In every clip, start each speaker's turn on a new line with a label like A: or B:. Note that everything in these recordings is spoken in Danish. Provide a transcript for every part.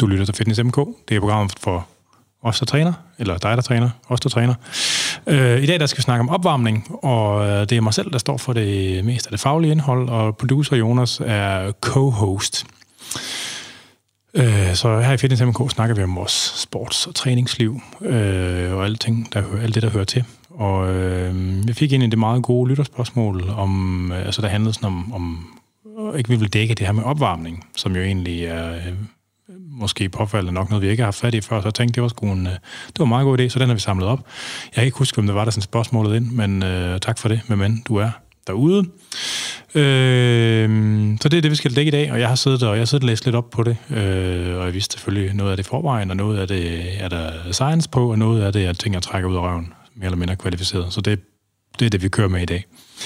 A: Du lytter til Fitness MK. Det er programmet for os, der træner, eller dig, der træner, os, der træner. I dag der skal vi snakke om opvarmning, og det er mig selv, der står for det meste af det faglige indhold, og producer Jonas er co-host. Så her i Fitness MK snakker vi om vores sports- og træningsliv, og alt det, der hører til. Og vi fik ind i det meget gode lytterspørgsmål, om, der handlede sådan om ikke vi vil dække det her med opvarmning, som jo egentlig er måske påfaldende nok noget, vi ikke har haft fat i før, så jeg tænkte, det var en meget god idé, så den har vi samlet op. Jeg kan ikke huske, om det var der sådan spørgsmålet ind, men tak for det, men du er derude. Så det er det, vi skal dække i dag, og jeg har siddet og læst lidt op på det, og jeg vidste selvfølgelig noget af det forvejen, og noget af det er der science på, og noget af det er ting, jeg trækker ud af røven, mere eller mindre kvalificeret. Så det er det, vi kører med i dag.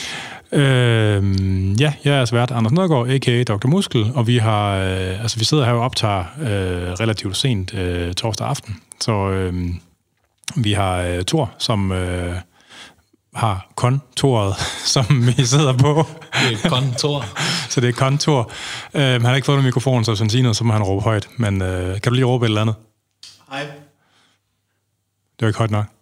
A: Jeg er altså vært Anders Nørgaard, a.k.a. Dr. Muskel, og vi har, vi sidder her og optager relativt sent torsdag aften, så vi har Thor, som har kontoret, som vi sidder på.
B: Det er kontor.
A: Så det er kontor. Han har ikke fået en mikrofon, så hvis han siger noget, så må han råbe højt, men kan du lige råbe et eller andet?
B: Hej.
A: Det var ikke højt nok.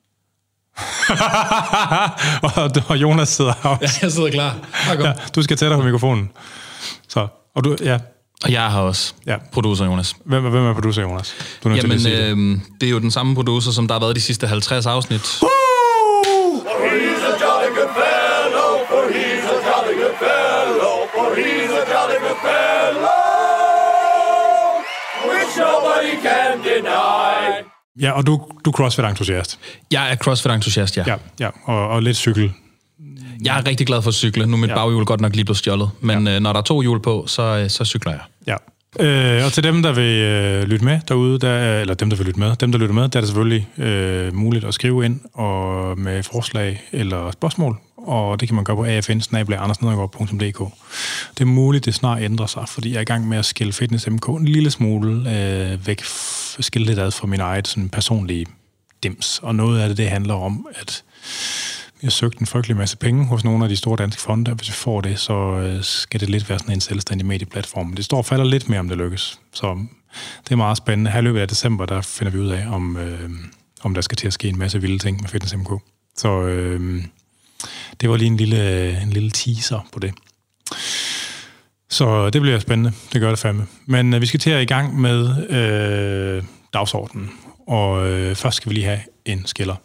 A: Og Jonas sidder her.
B: Ja, jeg sidder klar.
A: Ja, du skal tættere på mikrofonen. Så, og du, ja.
B: Og jeg er her også. Ja. Producer Jonas.
A: Hvem er producer Jonas?
B: Jamen, det er jo den samme producer, som der har været de sidste 50 afsnit.
C: For he's a jolly good fellow, for he's a jolly good fellow, for he's a jolly good fellow, which nobody can deny.
A: Ja, og du er CrossFit-entusiast.
B: Jeg er CrossFit-entusiast, ja.
A: Ja, og lidt cykel.
B: Jeg er rigtig glad for at cykle. Nu er mit baghjul godt nok lige blevet stjålet. Men når der er 2 hjul på, så cykler jeg.
A: Ja. Og til dem, der vil lytte med derude, dem, der lytter med, der er det selvfølgelig muligt at skrive ind og med forslag eller spørgsmål. Og det kan man gøre på afn@andersnedergaard.dk. Det er muligt, det snart ændrer sig, fordi jeg er i gang med at skille Fitness MK en lille smule væk, skille lidt ad fra min eget sådan, personlige dims. Og noget af det handler om, at vi har søgt en frygtelig masse penge hos nogle af de store danske fonde, og hvis vi får det, så skal det lidt være sådan en selvstændig medieplatform. Det står og falder lidt mere, om det lykkes. Så det er meget spændende. Her i løbet af december, der finder vi ud af, om der skal til at ske en masse vilde ting med Fitness MK. Så det var lige en lille teaser på det. Så det bliver spændende. Det gør det fandme. Men vi skal til at i gang med dagsordenen. Og først skal vi lige have en skiller.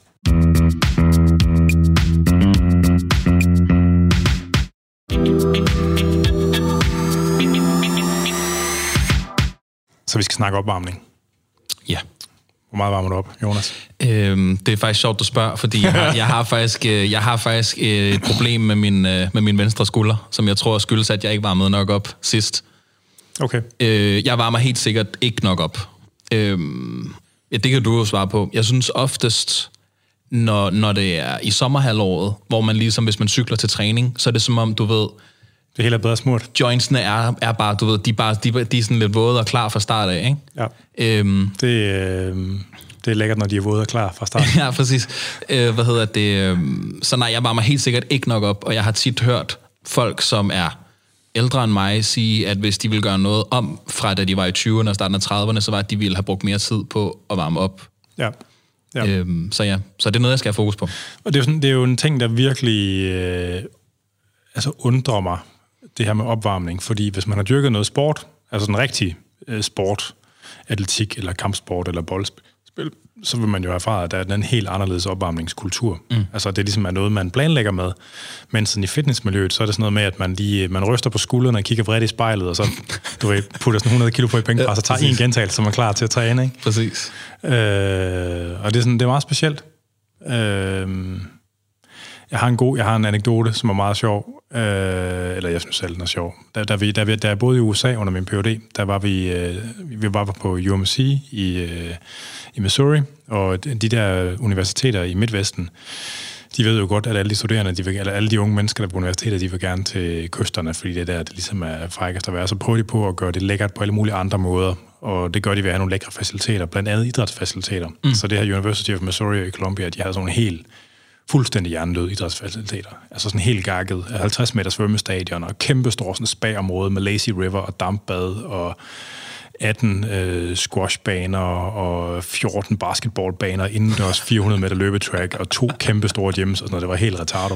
A: Så vi skal snakke opvarmning.
B: Ja.
A: Hvor meget varmer du op, Jonas?
B: Det er faktisk sjovt, du spørger, fordi jeg har faktisk et problem med min venstre skulder, som jeg tror skyldes, at jeg ikke varmede nok op sidst.
A: Okay.
B: Jeg varmer helt sikkert ikke nok op. Ja, det kan du jo svare på. Jeg synes oftest, når det er i sommerhalvåret, hvor man ligesom, hvis man cykler til træning, så er det som om, du ved...
A: Det hele er bedre smurt.
B: Jointsene er bare, du ved, de er sådan lidt våde og klar fra start af, ikke?
A: Ja. Det er lækkert, når de er våde og klar fra start.
B: Ja, præcis. Så nej, jeg varmer helt sikkert ikke nok op, og jeg har tit hørt folk, som er ældre end mig, sige, at hvis de ville gøre noget om, fra da de var i 20'erne og starten af 30'erne, så var at de ville have brugt mere tid på at varme op.
A: Ja.
B: Så det er noget, jeg skal have fokus på.
A: Og det er jo en ting, der virkelig undrer mig, det her med opvarmning, fordi hvis man har dyrket noget sport, altså sådan rigtig sport, atletik eller kampsport eller boldspil, så vil man jo erfare, at der er en helt anderledes opvarmningskultur. Altså det ligesom er noget, man planlægger med. Men sådan i fitnessmiljøet, så er det sådan noget med, at man ryster på skuldrene og kigger vredt i spejlet, og så putter sådan 100 kilo på i bænkpres og tager en gentagelse, så man er klar til at træne. Ikke?
B: Præcis.
A: Og det er meget specielt. Jeg har en anekdote, som er meget sjov. Eller jeg synes selv, den er sjov. Da jeg boede i USA under min Ph.D., der var vi var på UMC i Missouri, og de der universiteter i Midtvesten, de ved jo godt, at alle de studerende, eller alle de unge mennesker, der er på universiteter, de vil gerne til kysterne, fordi det der, det ligesom er frækkest at være. Så prøver de på at gøre det lækkert på alle mulige andre måder, og det gør de ved at have nogle lækre faciliteter, blandt andet idrætsfaciliteter. Så det her University of Missouri i Columbia, de havde sådan en helt fuldstændig hjernedød idrætsfaciliteter. Altså sådan helt gakket, 50 meter svømmestadion og kæmpe store sådan spagområde med lazy river og dampbad og 18 squashbaner og 14 basketballbaner, indendørs 400 meter løbetrack og 2 kæmpe store gyms og sådan noget. Det var helt retardo.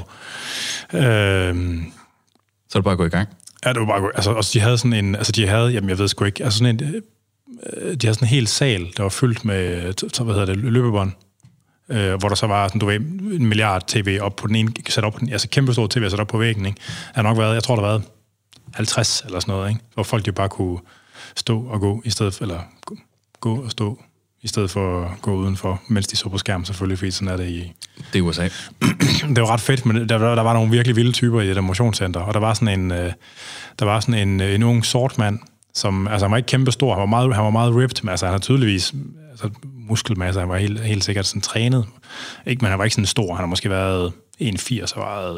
B: Så er det bare at gå i gang.
A: Ja, det var bare altså de havde sådan en, altså de havde, jamen jeg ved sgu ikke, altså sådan en, de havde sådan en hel sal, der var fyldt med, løbebånd, hvor der så var sådan, du ved, 1 milliard tv op på den ene, sat op på den, altså kæmpe stor tv sat op på væggen, ikke? Der har nok været, jeg tror der har været 50 eller sådan noget, ikke? Hvor folk jo bare kunne stå og gå i stedet for, eller gå og stå i stedet for at gå udenfor, mens de så på skærmen selvfølgelig, fordi sådan er det i...
B: Det er USA.
A: Det var ret fedt, men der var nogle virkelig vilde typer i det der motionscenter, og der var sådan en ung sort mand, som, altså han var ikke kæmpe stor, han var meget ripped, men altså han har tydeligvis muskelmasse, han var helt sikkert sådan trænet, ikke, men han var ikke sådan stor, han har måske været 1,80 og vejet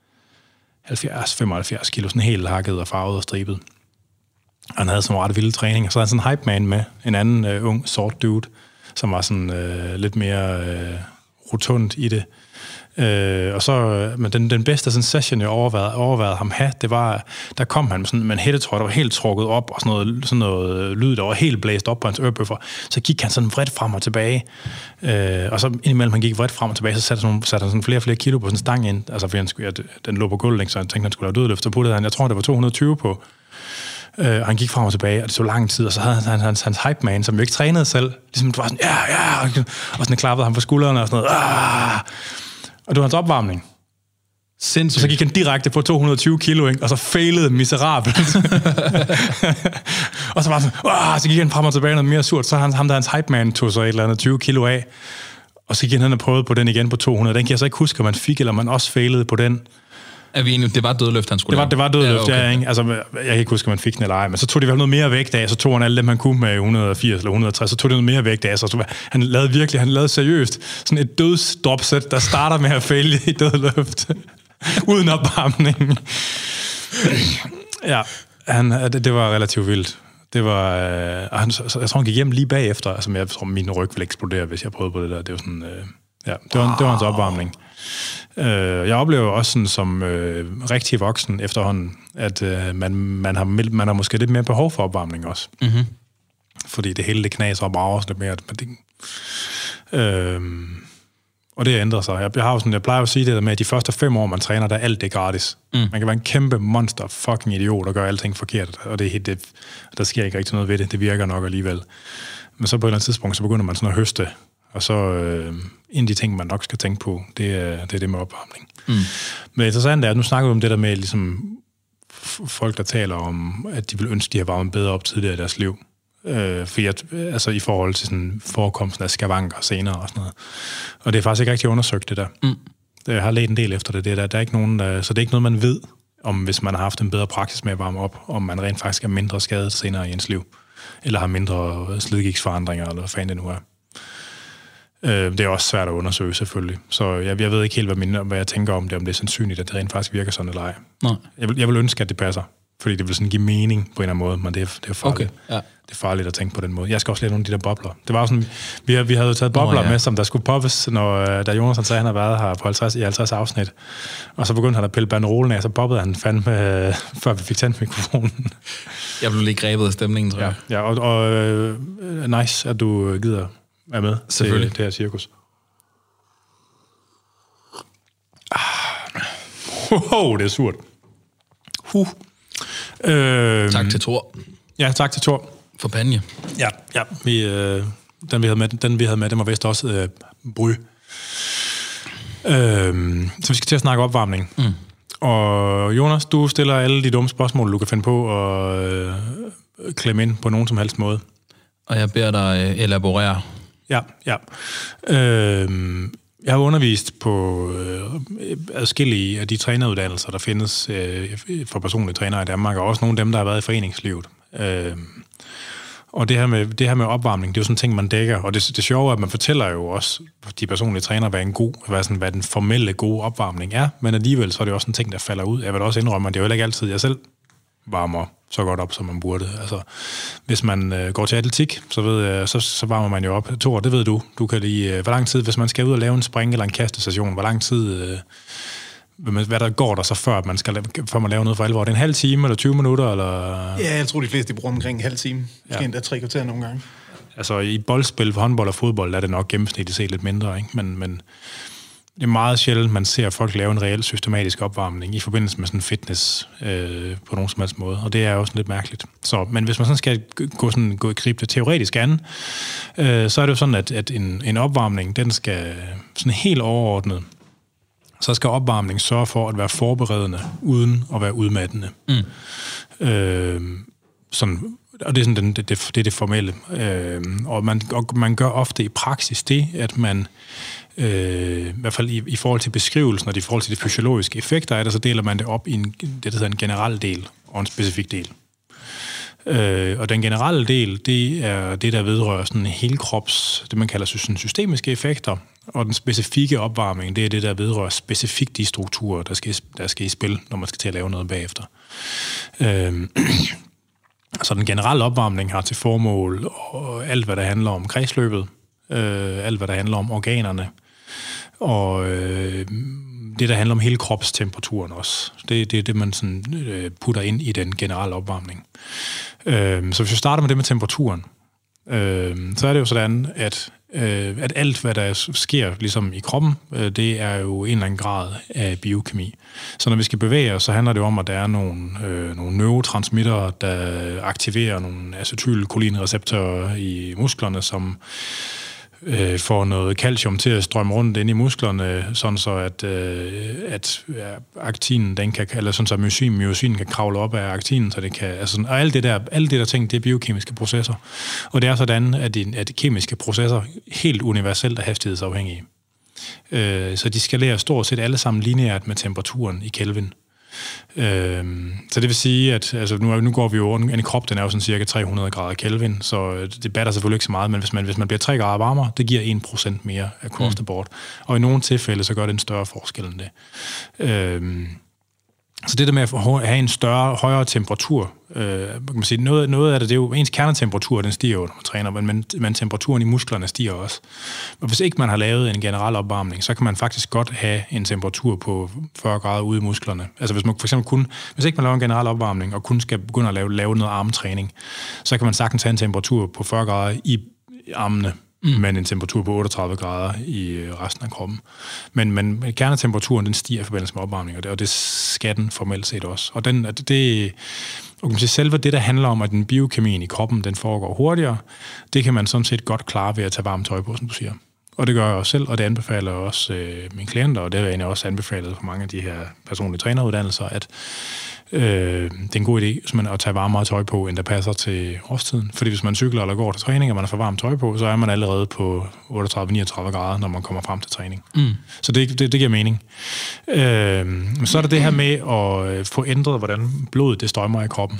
A: 70-75 kilo, sådan helt hakket og farvet og stribet. Han havde sådan ret vilde træning, og så havde han sådan en hype man med, en anden ung sort dude, som var sådan lidt mere rotund i det. Og så, men den bedste sådan session, jeg overvejede ham have, det var, der kom han med en hættetrøje, der var helt trukket op, og sådan noget lyd, der var helt blæst op på hans ørebøffer. Så gik han sådan vredt frem og tilbage, og så indimellem han gik vredt frem og tilbage, så satte han sådan flere og flere kilo på sådan en stang ind, altså fordi den lå på gulvet, så han tænkte, han skulle lave dødløft, så puttede han, jeg tror, det var 220 på. Han gik frem og tilbage, og det så lang tid, og så havde han hans hype man, som jo ikke trænede selv, ligesom det var sådan, ja, og sådan klappede ham på skuldrene og sådan noget, og det var hans opvarmning.
B: Sindssygt.
A: Så gik han direkte på 220 kilo, ikke? Og så failede miserabelt. Og så var sådan, så gik han frem og tilbage noget mere surt, så ham der hans hype man tog så et eller andet 20 kilo af, og så gik han og prøvede på den igen på 200. Den kan jeg så ikke huske, om man fik, eller man også failede på den.
B: Er vi enige? Det var dødløft, han skulle
A: Det var dødløft, ja, ikke? Altså, jeg kan ikke huske, om man fik den eller ej, men så tog de vel noget mere vægt af, så tog han alle dem, han kunne med 180 eller 160, så tog de noget mere vægt af, så han lavede seriøst sådan et dødsdropset, der starter med at faile i dødløft, uden opvarmning. Ja, det var relativt vildt. Det var, jeg tror, han gik hjem lige bagefter, altså jeg tror, min ryg ville eksplodere, hvis jeg prøvede på det der. Det var sådan, det var hans opvarmning. Jeg oplever også sådan, som rigtig voksen efterhånden, at man har måske lidt mere behov for opvarmning også. Mm-hmm. Fordi det hele det knaser og brager lidt mere. Og det ændrer sig. Jeg plejer at sige det der med, at de første 5 år, man træner, der alt det gratis. Man kan være en kæmpe monster, fucking idiot, og gøre alting forkert. Og der sker ikke rigtig noget ved det. Det virker nok alligevel. Men så på et eller andet tidspunkt, så begynder man sådan at høste. Og så en af de ting, man nok skal tænke på, det er det med opvarmning. Men interessant er, at nu snakker vi om det der med ligesom, folk, der taler om, at de vil ønske, at de har varmet bedre op tidligere i deres liv. Fordi altså i forhold til sådan, forekomsten af skavanker senere og sådan noget. Og det er faktisk ikke rigtig undersøgt, det der. Jeg har let en del efter det. Der er ikke nogen, så det er ikke noget, man ved, om hvis man har haft en bedre praksis med at varme op, om man rent faktisk er mindre skadet senere i ens liv, eller har mindre slidgigtsforandringer, eller hvad fanden det nu er. Det er også svært at undersøge, selvfølgelig. Så jeg ved ikke helt, hvad jeg tænker om det er sandsynligt, at det rent faktisk virker sådan eller ej. Nej. Jeg vil ønske, at det passer, fordi det vil sådan give mening på en eller anden måde, men det er farligt. Okay, ja. Det er farligt at tænke på den måde. Jeg skal også lave nogle af de der bobler. Det var sådan, vi havde jo taget bobler med, som der skulle poppes, da Jonas sagde, han havde været her på 50 afsnit. Og så begyndte han at pille banderolen af, så bobbede han fandme, før vi fik tændt mikrofonen.
B: Jeg blev lige grebet af stemningen, tror jeg.
A: Ja, og nice, at du gider være med til det her cirkus. Det er surt.
B: Tak til Thor.
A: Ja, tak til Thor.
B: For panje.
A: Ja. Den vi havde med, den var vist også bry. Så vi skal til at snakke opvarmning. Og Jonas, du stiller alle de dumme spørgsmål, du kan finde på at klemme ind på nogen som helst måde.
B: Og jeg beder dig elaborere.
A: Ja. Jeg har undervist på adskillige af de træneruddannelser, der findes for personlige trænere i Danmark, og også nogle af dem, der har været i foreningslivet. Og det her med opvarmning, det er jo sådan en ting, man dækker. Og det sjove er, at man fortæller jo også de personlige trænere, hvad den formelle gode opvarmning er, men alligevel så er det også en ting, der falder ud. Jeg vil også indrømme, at det er jo ikke altid, jeg selv varmer så godt op, som man burde. Altså, hvis man går til atletik, så varmer man jo op. Thor, det ved du. Du kan lige, hvor lang tid, hvis man skal ud og lave en spring eller en kastestation, hvor lang tid hvad der går der så før man laver noget for alvor? Er det en halv time, eller 20 minutter, eller?
D: Ja, jeg tror, de fleste bruger omkring en halv time. Måske endda 3 kvarter nogle gange.
A: Altså i boldspil, for håndbold og fodbold, er det nok gennemsnitligt set lidt mindre, ikke? Men det er meget sjældent, man ser folk lave en reel systematisk opvarmning i forbindelse med sådan fitness på nogen som helst måde, og det er også lidt mærkeligt. Men hvis man sådan skal gå og gribe det teoretisk an, så er det jo sådan, at en opvarmning, den skal sådan helt overordnet, så skal opvarmning sørge for at være forberedende, uden at være udmattende. Og det er sådan det er det formelle. Og man gør ofte i praksis det, at man i hvert fald i forhold til beskrivelsen og i forhold til de fysiologiske effekter af det, så deler man det op i det der hedder en generel del og en specifik del. Og den generelle del, det er det, der vedrører sådan det man kalder sådan systemiske effekter, og den specifikke opvarmning, det er det, der vedrører specifikt de strukturer, der skal i spil, når man skal til at lave noget bagefter. Så den generelle opvarmning har til formål og alt, hvad der handler om kredsløbet, alt, hvad der handler om organerne, og det, der handler om hele kropstemperaturen også. Det er det, man sådan, putter ind i den generelle opvarmning. Så hvis vi starter med det med temperaturen, så er det jo sådan, at alt, hvad der sker ligesom i kroppen, det er jo en eller anden grad af biokemi. Så når vi skal bevæge os, så handler det om, at der er nogle neurotransmittere, der aktiverer nogle acetylcholinreceptorer i musklerne, som får noget calcium til at strømme rundt ind i musklerne, sådan så at aktinen, den kan, eller sådan så myosin kan kravle op af aktinen, så det kan, altså, og alt det der ting, det er biokemiske processer. Og det er sådan, at de kemiske processer helt universelt er hastighedsafhængige. Så de skalerer stort set alle sammen lineært med temperaturen i Kelvin. Så det vil sige, at altså nu går vi jo en krop, den er jo sådan cirka 300 grader Kelvin, så det batter selvfølgelig ikke så meget, men hvis man bliver 3 grader varmere, det giver 1% mere across the board. Og i nogle tilfælde, så gør det en større forskel end det. Så det der med at have en højere temperatur, kan man sige, noget af det er jo, ens kernetemperatur, den stiger jo, når man træner, men temperaturen i musklerne stiger også. Og hvis ikke man har lavet en generel opvarmning, så kan man faktisk godt have en temperatur på 40 grader ude i musklerne. Altså hvis man for eksempel hvis ikke man laver en generel opvarmning, og kun skal begynde at lave noget armtræning, så kan man sagtens have en temperatur på 40 grader i armene, men en temperatur på 38 grader i resten af kroppen. Men kernetemperaturen, den stiger i forbindelse med opvarmning, og det skal den formelt set også. Og selve det, der handler om, at den biokemien i kroppen, den foregår hurtigere, det kan man sådan set godt klare ved at tage varmt tøj på, som du siger. Og det gør jeg også selv, og det anbefaler også mine klienter, og det har jeg også anbefalet for mange af de her personlige træneruddannelser, at det er en god idé at tage varmere tøj på, end der passer til årstiden. Fordi hvis man cykler eller går til træning, og man har for varmt tøj på, så er man allerede på 38-39 grader, når man kommer frem til træning. Så det giver mening. Så er der det her med at få ændret, hvordan blodet det strømmer i kroppen.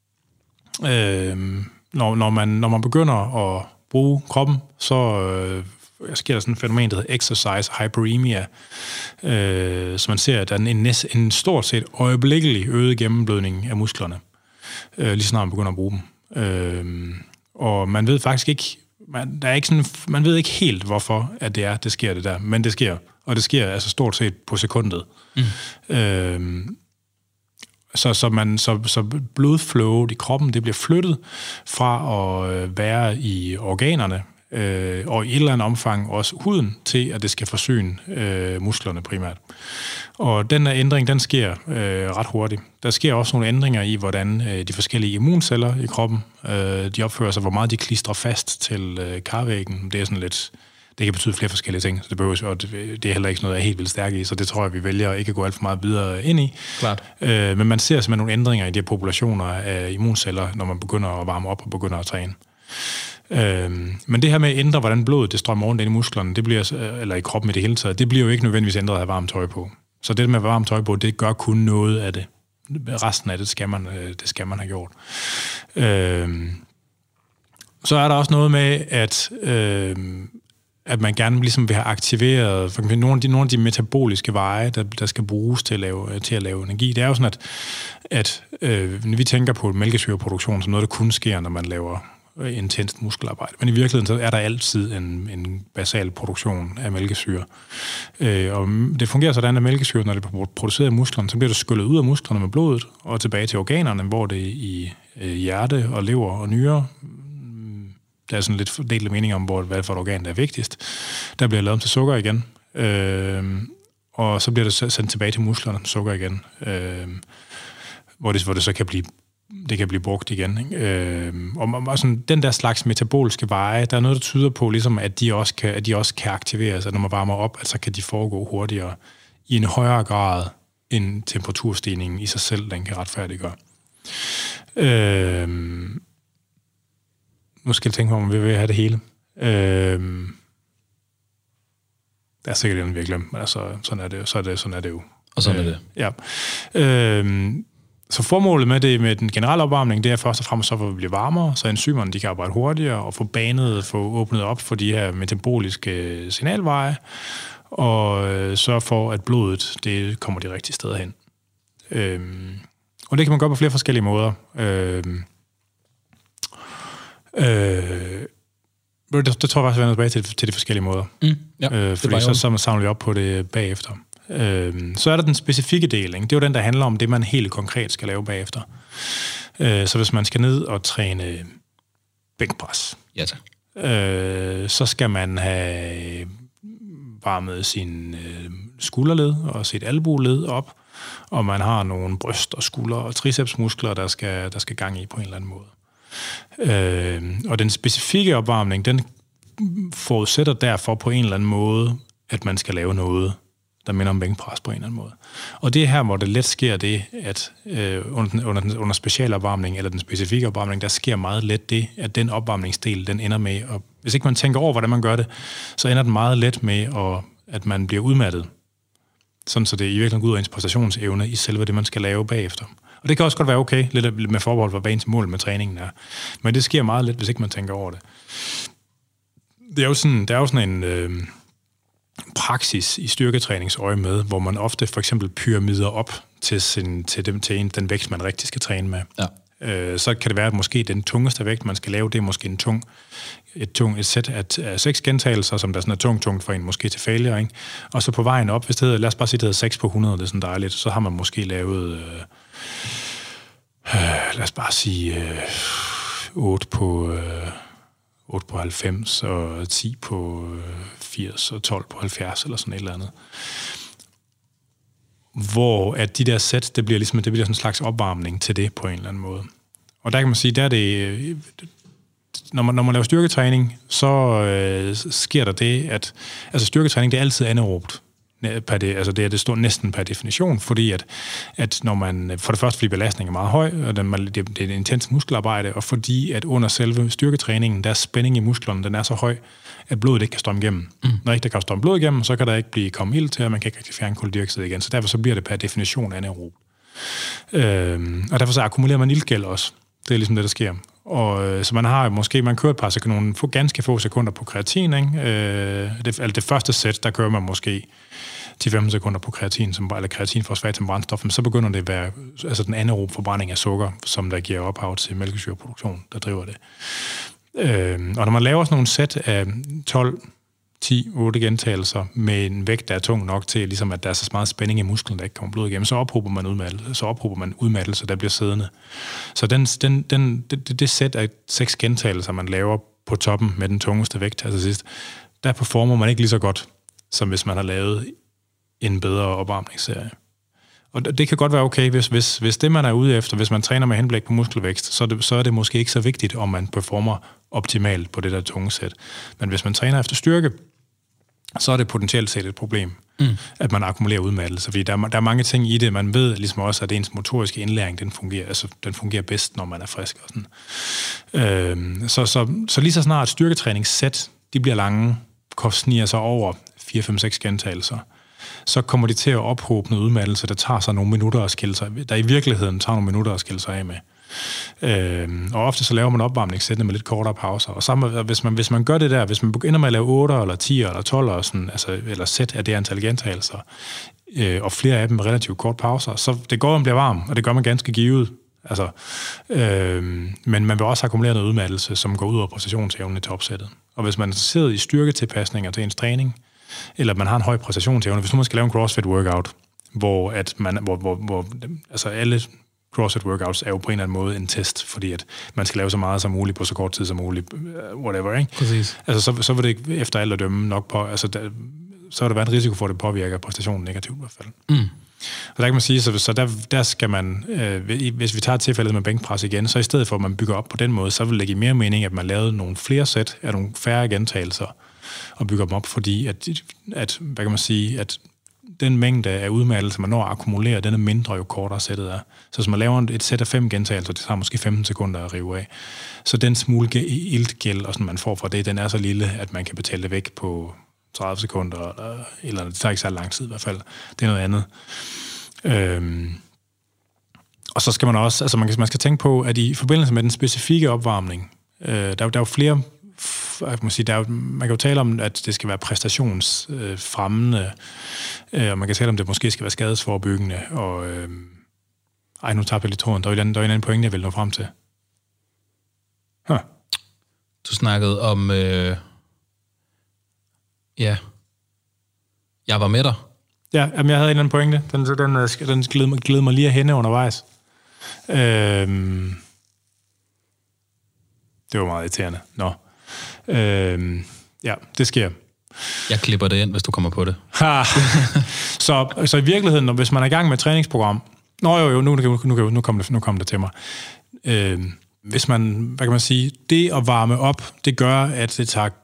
A: Når man begynder at bruge kroppen, så sker der sådan et fænomen, der hedder exercise hyperemia, så man ser, at der er en stort set øjeblikkelig øget gennemblødning af musklerne, lige snart man begynder at bruge dem. Og man ved faktisk ikke, man ved ikke helt, hvorfor at det sker det der, men det sker, og det sker altså stort set på sekundet. Så blodflowet i kroppen, det bliver flyttet fra at være i organerne, og i et eller andet omfang også huden, til at det skal forsyne musklerne primært. Og den ændring, den sker ret hurtigt. Der sker også nogle ændringer i, hvordan de forskellige immunceller i kroppen, de opfører sig, hvor meget de klistrer fast til karvæggen. Det er sådan lidt, det kan betyde flere forskellige ting, så det er heller ikke noget, jeg er helt vildt stærk i, så det tror jeg, vi vælger ikke at gå alt for meget videre ind i.
B: Klart.
A: Men man ser simpelthen nogle ændringer i de her populationer af immunceller, når man begynder at varme op og begynder at træne. Men det her med at ændre, hvordan blodet det strømmer rundt ind i musklerne, det bliver, eller i kroppen i det hele taget, det bliver jo ikke nødvendigvis ændret at have varmt tøj på. Så det med varmt tøj på, det gør kun noget af det. Resten af det skal man have gjort. Så er der også noget med, at man gerne ligesom vil have aktiveret for eksempel nogle af de metaboliske veje, der skal bruges til at lave energi. Det er jo sådan, at vi tænker på mælkesyreproduktion som noget, der kun sker, når man laver intenst muskelarbejde. Men i virkeligheden så er der altid en basal produktion af mælkesyre. Og det fungerer sådan, at mælkesyre, når det bliver produceret i musklerne, så bliver det skyllet ud af musklerne med blodet og tilbage til organerne, hvor det i hjerte og lever og nyrer. Der er sådan lidt fordelte meninger om, hvad for et organ der er vigtigst. Der bliver lavet om til sukker igen. Og så bliver det sendt tilbage til musklerne, sukker igen. Hvor det så kan blive brugt igen. Ikke? Og sådan, den der slags metaboliske veje, der er noget, der tyder på, ligesom, at de også kan aktiveres, at når man varmer op, at så kan de foregå hurtigere i en højere grad, end temperaturstigningen i sig selv, den kan retfærdiggøre. Nu skal jeg tænke mig, om vi vil have det hele. Der er sikkert en virkelig, men altså, sådan er det jo.
B: Og sådan er det.
A: Ja. Så formålet med den generelle opvarmning, det er først og fremmest, så for at blive varmere, så enzymerne de kan arbejde hurtigere og få åbnet op for de her metaboliske signalveje, og sørge for, at blodet det kommer de rigtige steder hen. Og det kan man gøre på flere forskellige måder. Det tror jeg faktisk, at vi vender tilbage til de forskellige måder. Fordi så samler vi op på det bagefter. Så er der den specifikke deling. Det er jo den, der handler om det, man helt konkret skal lave bagefter. Så hvis man skal ned og træne bænkpres, så skal man have varmet sin skulderled og sit albueled op, og man har nogle bryst- og skulder- og tricepsmuskler, der skal gang i på en eller anden måde. Og den specifikke opvarmning, den forudsætter derfor på en eller anden måde, at man skal lave noget, der minder om bænkpres på en eller anden måde. Og det er her, hvor det let sker det, at under specialopvarmning, eller den specifikke opvarmning, der sker meget let det, at den opvarmningsdel, den ender med, og hvis ikke man tænker over, hvordan man gør det, så ender den meget let med, at man bliver udmattet. Sådan så det i virkeligheden går ud af ens præstationsevne i selve det, man skal lave bagefter. Og det kan også godt være okay, lidt med forbehold for, hvad ens mål med træningen er. Men det sker meget let, hvis ikke man tænker over det. Der er jo sådan en praksis i styrketræningsøje med, hvor man ofte for eksempel pyramider op til den vægt, man rigtig skal træne med. Ja. Så kan det være, at måske den tungeste vægt, man skal lave, det er måske et sæt af 6 gentagelser, som der sådan er tungt for en, måske til failure, ikke? Og så på vejen op, hvis det hedder, lad os bare sige, det hedder 6 på 100, det er sådan dejligt, så har man måske lavet, lad os bare sige, 8 på 90, og 10 på 80, og 12 på 70, eller sådan et eller andet. Hvor at de der sæt, det bliver sådan en slags opvarmning til det på en eller anden måde. Og der kan man sige, der er det, når man laver styrketræning, så sker der det, at altså styrketræning, det er altid anaerobt. Det står næsten per definition, fordi at når man, for det første fordi belastningen er meget høj, og det er et intens muskelarbejde, og fordi at under selve styrketræningen, der er spænding i musklerne, den er så høj, at blodet ikke kan strømme igennem. Når ikke der kan strømme blod igennem, så kan der ikke komme ild til, og man kan ikke rigtig fjerne koldioxid igen, så derfor så bliver det per definition anaerobt. Og derfor så akkumulerer man iltgæld også. Det er ligesom det, der sker. Og så man kører et par sekunder, ganske få sekunder på kreatin, ikke? Det første sæt, der kører man måske 10-15 sekunder på kreatin, eller kreatinfosfat som brændstof, men så begynder det at være altså den anaerob forbrænding af sukker, som der giver ophav til mælkesyreproduktion, der driver det. Og når man laver sådan nogle sæt af 12, 10, 8 gentagelser med en vægt, der er tung nok til, ligesom at der er så meget spænding i musklen, der ikke kommer blod igennem, så ophober man udmattelse, der bliver siddende. Så det sæt af 6 gentagelser, man laver på toppen med den tungeste vægt til sidst, der performer man ikke lige så godt, som hvis man har lavet en bedre opvarmningsserie. Og det kan godt være okay, hvis det, man er ude efter, hvis man træner med henblik på muskelvækst, så er det måske ikke så vigtigt, om man performer optimalt på det der tunge sæt. Men hvis man træner efter styrke, så er det potentielt set et problem, at man akkumulerer udmattelse. Fordi der er mange ting i det, man ved ligesom også, at ens motoriske indlæring, den fungerer bedst, når man er frisk. Og sådan. Så lige så snart styrketræningssæt, de bliver lange, sniger sig over 4-5-6 gentagelser, så kommer de til at ophobe noget udmattelse, der tager sig nogle minutter at skille sig, der i virkeligheden tager nogle minutter at skille sig af med. Og ofte så laver man opvarmningssættene med lidt kortere pauser. Og sammen, hvis man gør det der, hvis man begynder med at lave 8 eller 10 eller 12 eller sådan, eller sæt af det antal gentagelser, og flere af dem med relativt kort pauser, så det går, man bliver varm, og det gør man ganske givet. Altså, men man vil også akkumulere noget udmattelse, som går ud over præstationsevnen til opsættet. Og hvis man sidder i styrketilpasninger til ens træning, eller man har en høj præstationsevne, hvis nu man skal lave en CrossFit-workout, hvor altså alle CrossFit-workouts er jo på en eller anden måde en test, fordi at man skal lave så meget som muligt på så kort tid som muligt, whatever, ikke?
B: Præcis.
A: Altså, så vil det efter alt at dømme nok på, altså, så vil der være en risiko for, at det påvirker præstationen negativt i hvert fald.
B: Mm.
A: Så der kan man sige, så der skal man, hvis vi tager tilfældet med bænkpres igen, så i stedet for, at man bygger op på den måde, så vil det give mere mening, at man lavede nogle flere sæt af nogle færre gentagelser, og bygger dem op, fordi at hvad kan man sige, at den mængde af udmattelse, man når at akkumulere, den er mindre, jo kortere sættet er. Så hvis man laver et sæt af 5 gentagelser, det tager måske 15 sekunder at rive af. Så den smule iltgæld, og sådan man får fra det, den er så lille, at man kan betale det væk på 30 sekunder, eller det tager ikke så lang tid i hvert fald. Det er noget andet. Og så skal man også, altså man skal tænke på, at i forbindelse med den specifikke opvarmning, der er jo flere, man kan jo tale om, at det skal være præstationsfremmende, og man kan tale om, at det måske skal være skadesforebyggende, og nu tabte jeg lidt tråden. Der er en anden pointe, jeg vil nå frem til.
B: Du snakkede om, jeg var med dig.
A: Ja, jamen, jeg havde en anden pointe. Den gled mig lige af hende undervejs. Det var meget irriterende. Nå. Ja, det sker.
B: Jeg klipper det ind, hvis du kommer på det.
A: Så i virkeligheden, hvis man er i gang med et træningsprogram... Nu kom det til mig. Hvis man, hvad kan man sige, det at varme op, det gør, at det tager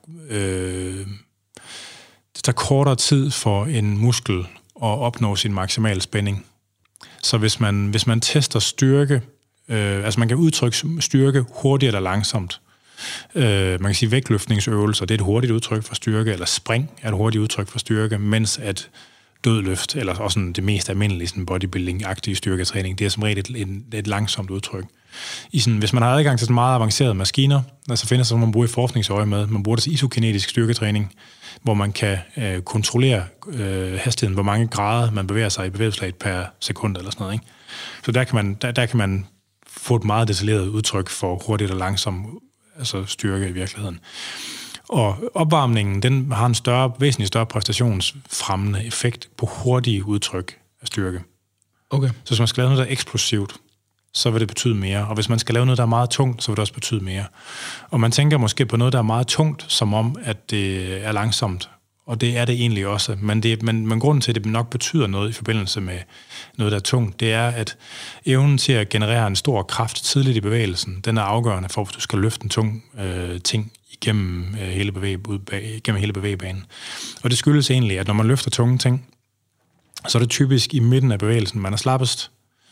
A: kortere tid for en muskel at opnå sin maksimale spænding. Så hvis man tester styrke, altså man kan udtrykke styrke hurtigt eller langsomt. Man kan sige vægtløftningsøvelser, det er et hurtigt udtryk for styrke, eller spring er et hurtigt udtryk for styrke, mens at dødløft, eller også sådan det mest almindelige sådan bodybuilding-agtige styrketræning, det er som regel et langsomt udtryk. Hvis man har adgang til sådan meget avancerede maskiner, så findes der sådan, man bruger i forskningsøje med, man bruger det til isokinetisk styrketræning, hvor man kan kontrollere hastigheden, hvor mange grader man bevæger sig i bevægelseslag per sekund eller sådan noget. Ikke? Så der kan man få et meget detaljeret udtryk for hurtigt og langsomt altså styrke i virkeligheden. Og opvarmningen, den har en væsentligt større præstationsfremmende effekt på hurtige udtryk af styrke.
B: Okay.
A: Så hvis man skal lave noget, der er eksplosivt, så vil det betyde mere. Og hvis man skal lave noget, der er meget tungt, så vil det også betyde mere. Og man tænker måske på noget, der er meget tungt, som om, at det er langsomt. Og det er det egentlig også. Men grunden til, at det nok betyder noget i forbindelse med noget, der er tungt, det er, at evnen til at generere en stor kraft tidligt i bevægelsen, den er afgørende for, at du skal løfte en tung ting igennem hele bevægebanen. Og det skyldes egentlig, at når man løfter tunge ting, så er det typisk i midten af bevægelsen, man er slappest.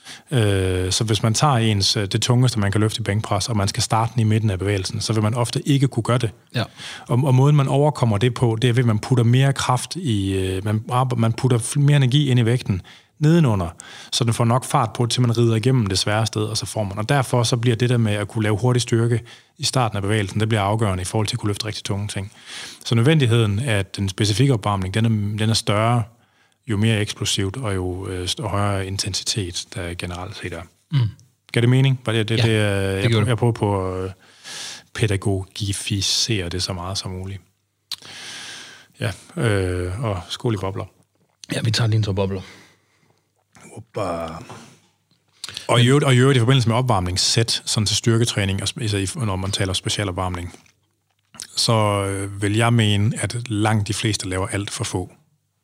A: Så hvis man tager det tungeste, man kan løfte i bænkpres, og man skal starte den i midten af bevægelsen, så vil man ofte ikke kunne gøre det. Ja. Og måden, man overkommer det på, det er ved, at man putter mere kraft man putter mere energi ind i vægten nedenunder, så den får nok fart på, til man rider igennem det svære sted, og så får man. Og derfor så bliver det der med at kunne lave hurtig styrke i starten af bevægelsen, det bliver afgørende i forhold til at kunne løfte rigtig tunge ting. Så nødvendigheden af den specifikke opvarmning, den er større, jo mere eksplosivt, og jo højere intensitet, der generelt set er. Mm. Gør det mening? Jeg prøver på at pædagogificere det så meget som muligt. Ja, og skål i bobler.
B: Ja, vi tager lige en tår bobler.
A: Og i øvrigt i forbindelse med opvarmningssæt, sådan til styrketræning, når man taler specialopvarmning, så vil jeg mene, at langt de fleste laver alt for få.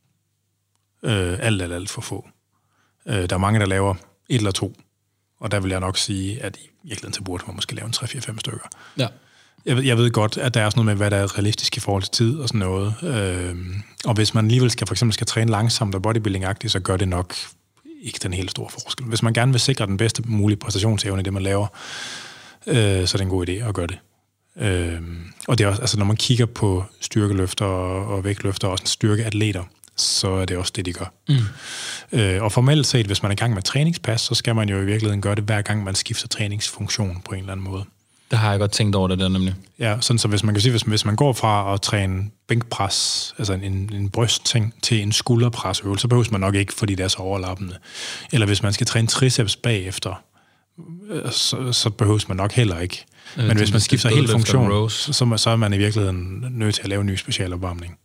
A: Alt for få. Der er mange, der laver 1 eller 2, og der vil jeg nok sige, at i virkeligheden til burde man måske lave en 3-4-5 stykker. Ja. Jeg ved godt, at der er sådan noget med, hvad der er realistisk i forhold til tid og sådan noget. Og hvis man alligevel for eksempel skal træne langsomt og bodybuilding-agtigt, så gør det nok ikke den helt store forskel. Hvis man gerne vil sikre den bedste mulige præstationsevne i det, man laver, så er det en god idé at gøre det. Og det er også, altså når man kigger på styrkeløfter og vægtløfter og styrkeatleter, så er det også det, de gør. Mm. Og formelt set, hvis man er i gang med træningspas, så skal man jo i virkeligheden gøre det, hver gang man skifter træningsfunktion på en eller anden måde.
B: Det har jeg godt tænkt over det der nemlig.
A: Ja, sådan så hvis man kan sige, hvis man går fra at træne bænkpres, altså en brystting, til en skulderpresøvelse, så behøver man nok ikke, fordi det er så overlappende. Eller hvis man skal træne triceps bagefter, så behøves man nok heller ikke. Men hvis man skifter helt funktion, så er man i virkeligheden nødt til at lave en ny specialopvarmning.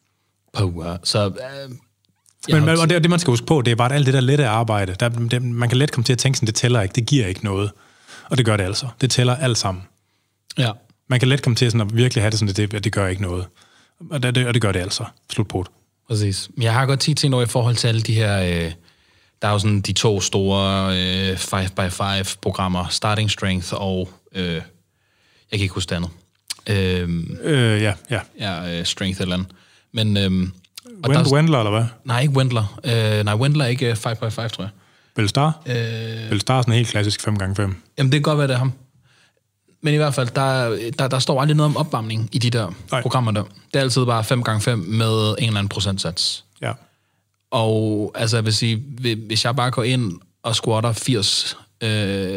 A: Men det, man skal huske på, det er bare alt det der lette arbejde. Man kan let komme til at tænke sådan, det tæller ikke, det giver ikke noget. Og det gør det altså. Det tæller alt sammen.
B: Ja.
A: Man kan let komme til sådan at virkelig have det sådan, at det gør ikke noget. Og det gør det altså. Slut på det.
B: Præcis. Jeg har godt 10 ting over i forhold til alle de her... der er jo sådan de 2 store 5x5-programmer, Starting Strength og... jeg kan ikke huske det andet. Ja, Strength eller andet. Men...
A: Wendler, eller hvad?
B: Nej, ikke Wendler. Wendler er ikke 5x5, tror jeg.
A: Belstar? Belstar er sådan en helt klassisk 5x5.
B: Jamen, det kan godt være, det er ham. Men i hvert fald, der står aldrig noget om opvarmning i de der programmer der. Det er altid bare 5x5 med en eller anden procentsats.
A: Ja.
B: Og altså, jeg vil sige, hvis jeg bare går ind og squatter 80, 80%,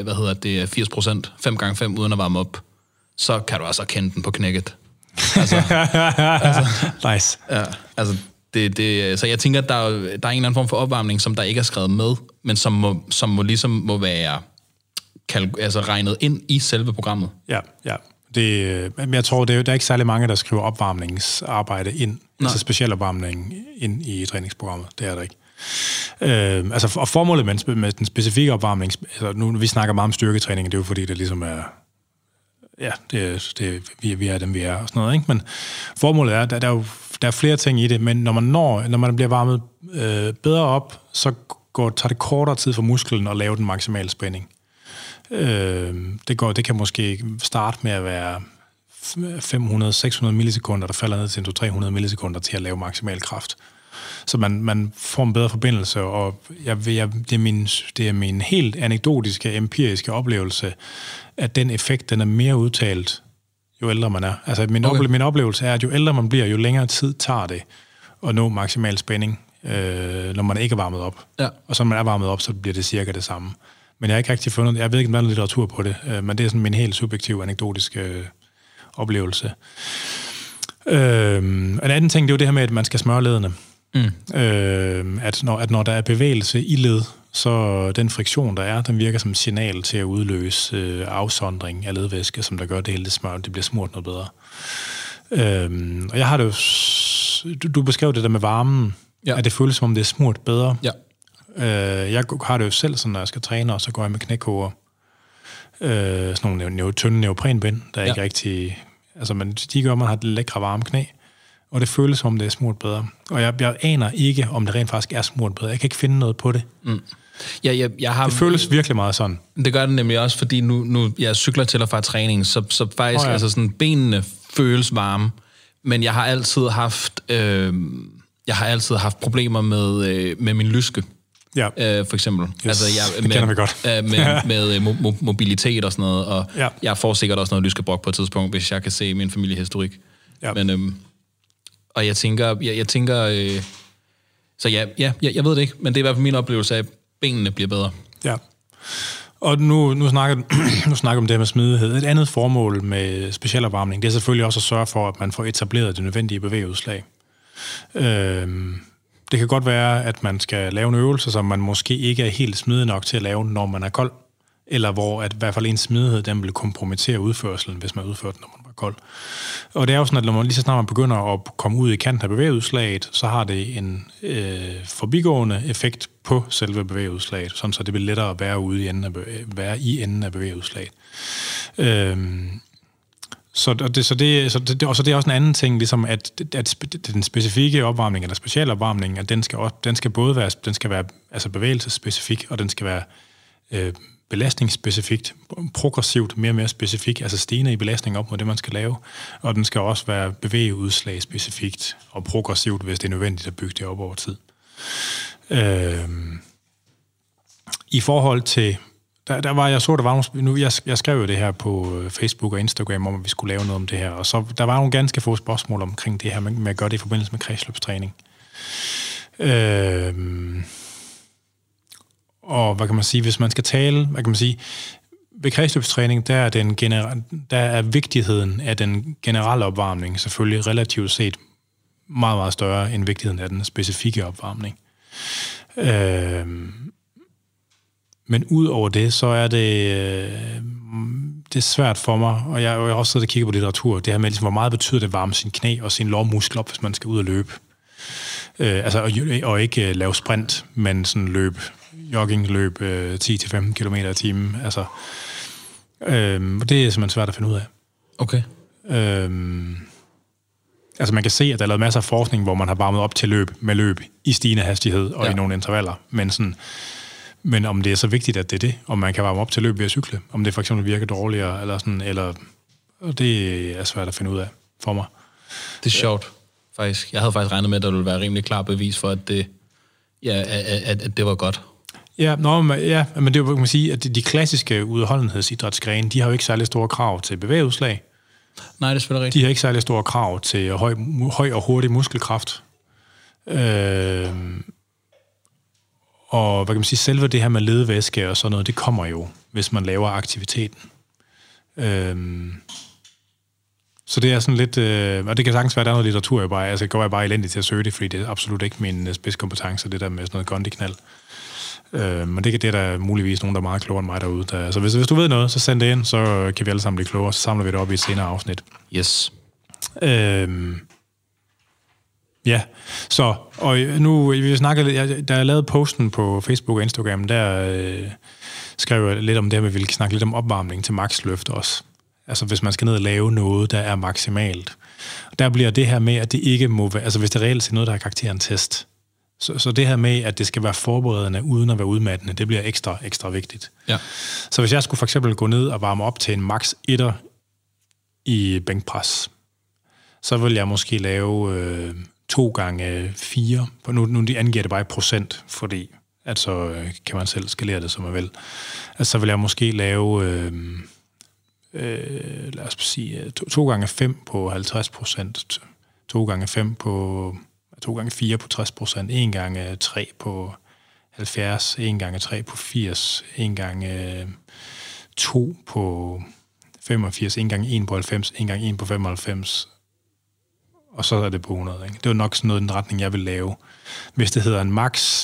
B: 5x5 uden at varme op, så kan du altså kende den på knækket. Altså,
A: nice.
B: Ja, altså, så jeg tænker, at der er en eller anden form for opvarmning, som der ikke er skrevet med, men som må være regnet ind i selve programmet.
A: Ja. Men jeg tror, der er ikke særlig mange, der skriver opvarmningsarbejde ind, altså speciel opvarmning ind i træningsprogrammet. Det er der ikke. Og formålet med den specifikke opvarmning, altså nu vi snakker meget om styrketræning, det er jo fordi, det ligesom er... Ja, vi er dem, vi er, og sådan noget, ikke? Men formålet er, der er flere ting i det, men når man bliver varmet bedre op, så tager det kortere tid for musklen at lave den maksimale spænding. Det kan måske starte med at være 500-600 millisekunder, der falder ned til 200-300 millisekunder til at lave maksimal kraft. Så man får en bedre forbindelse, og det er min helt anekdotiske, empiriske oplevelse, at den effekt, den er mere udtalt, jo ældre man er. Altså min oplevelse er, at jo ældre man bliver, jo længere tid tager det at nå maksimal spænding, når man ikke er varmet op. Ja. Og så når man er varmet op, så bliver det cirka det samme. Men jeg har ikke rigtig fundet, jeg ved ikke, om der er noget litteratur på det, men det er sådan min helt subjektive, anekdotiske oplevelse. En anden ting, det er jo det her med, at man skal smøre ledene. At når der er bevægelse i led, så den friktion, der er, den virker som signal til at udløse afsondring af ledvæske, som der gør det hele det bliver smurt noget bedre. Og jeg har det jo... Du beskrev det der med varmen, at det føles som om det er smurt bedre. Ja. Jeg har det jo selv sådan, når jeg skal træne, og så går jeg med knækoger. Sådan nogle tynde neoprenbind, der ikke rigtig... Altså, de gør, at man har det lækre varme knæ. Og det føles som om det er smurt bedre. Og jeg aner ikke, om det rent faktisk er smurt bedre. Jeg kan ikke finde noget på det.
B: Jeg har,
A: det føles virkelig meget sådan.
B: Det gør det nemlig også, fordi nu jeg cykler til og fra træning, så faktisk altså sådan, benene føles varme. Men jeg har altid haft problemer med min lyske. Ja. For eksempel.
A: Yes, altså, det kender vi godt.
B: med mobilitet og sådan noget. Og jeg får sikkert også noget lyskebrok på et tidspunkt, hvis jeg kan se min familiehistorik. Ja. Men... Og jeg tænker så jeg ved det ikke, men det er i hvert fald min oplevelse af, at benene bliver bedre. Ja.
A: Og nu snakker om det med smidighed. Et andet formål med specialopvarmning, det er selvfølgelig også at sørge for, at man får etableret det nødvendige bevægeudslag. Det kan godt være, at man skal lave en øvelse, som man måske ikke er helt smidig nok til at lave, når man er kold, eller hvor at i hvert fald en smidighed, den vil kompromittere udførselen, hvis man udfører den, når man var kold. Og det er jo sådan, at når man lige så snart man begynder at komme ud i kanten af bevægeudslaget, så har det en forbigående effekt på selve bevægeudslaget, sådan så det bliver lettere at være i enden af bevægeudslaget. Så det er også en anden ting, ligesom at den specifikke opvarmning eller specialopvarmning, at den skal både være altså bevægelsesspecifik, og den skal være belastningsspecifikt, progressivt, mere og mere specifik, altså stigende i belastning op mod det, man skal lave, og den skal også være bevægeudslagsspecifikt og progressivt, hvis det er nødvendigt at bygge det op over tid. I forhold til der var jeg skrev jo det her på Facebook og Instagram om, at vi skulle lave noget om det her, og så der var nogle ganske få spørgsmål omkring det her med at gøre det i forbindelse med kredsløbstræning. Og hvad kan man sige, hvis man skal tale, hvad kan man sige, ved kredsløbstræning, der er vigtigheden af den generelle opvarmning selvfølgelig relativt set meget, meget større end vigtigheden af den specifikke opvarmning. Men ud over det, så er det er svært for mig, og jeg har også siddet og kigget på litteratur, det her med, ligesom, hvor meget betyder det at varme sin knæ og sin lårmuskel op, hvis man skal ud og løbe. Og ikke lave sprint, men sådan joggingløb 10-15 km i timen. Altså, det er simpelthen svært at finde ud af. Okay. Altså man kan se, at der er lavet masser af forskning, hvor man har varmet op til løb i stigende hastighed og i nogle intervaller. Men om det er så vigtigt, at det er det, om man kan varme op til løb ved at cykle, om det for eksempel virker dårligere, eller det er svært at finde ud af for mig.
B: Det er sjovt, faktisk. Jeg havde faktisk regnet med, at der ville være rimelig klar bevis for, at det var godt.
A: Ja, men det er jo, kan man sige, at de klassiske udholdenhedsidrætsgrene, de har jo ikke særlig store krav til bevægeudslag.
B: Nej, det er selvfølgelig rigtigt.
A: De har ikke særlig store krav til høj og hurtig muskelkraft. Og hvad kan man sige, selve det her med ledvæske og sådan noget, det kommer jo, hvis man laver aktiviteten. Så det er sådan lidt, og det kan sagtens være, der er noget litteratur, jeg går bare elendigt til at søge det, fordi det er absolut ikke min spidskompetence, det der med sådan noget gondiknald. Men det er der muligvis nogen, der er meget klogere end mig derude. Så hvis du ved noget, så send det ind, så kan vi alle sammen blive klogere, så samler vi det op i et senere afsnit.
B: Yes.
A: Ja, så, og nu, vi snakkede, da jeg lavede posten på Facebook og Instagram, der skrev jeg lidt om det her, at vi ville snakke lidt om opvarmning til maksløft også. Altså hvis man skal ned og lave noget, der er maksimalt. Der bliver det her med, at det ikke må være, altså hvis det reelt er noget, der har karakter en test, så det her med, at det skal være forberedende uden at være udmattende, det bliver ekstra vigtigt. Ja. Så hvis jeg skulle for eksempel gå ned og varme op til en max 1'er i bænkpres, så vil jeg måske lave 2 gange 4. Nu angiver det bare i procent, fordi at så kan man selv skalere det, som man vil. Altså så vil jeg måske lave lad os sige 2 gange 5 på 50%, 2 gange 5 på 2 gange 4 på 60%, 1 gange 3 på 70, 1 gange 3 på 80, 1 gange 2 på 85, 1 gange 1 på 90, 1 gange 1 på 95, og så er det på 100. Ikke? Det var nok sådan noget i den retning, jeg vil lave. Hvis det hedder en max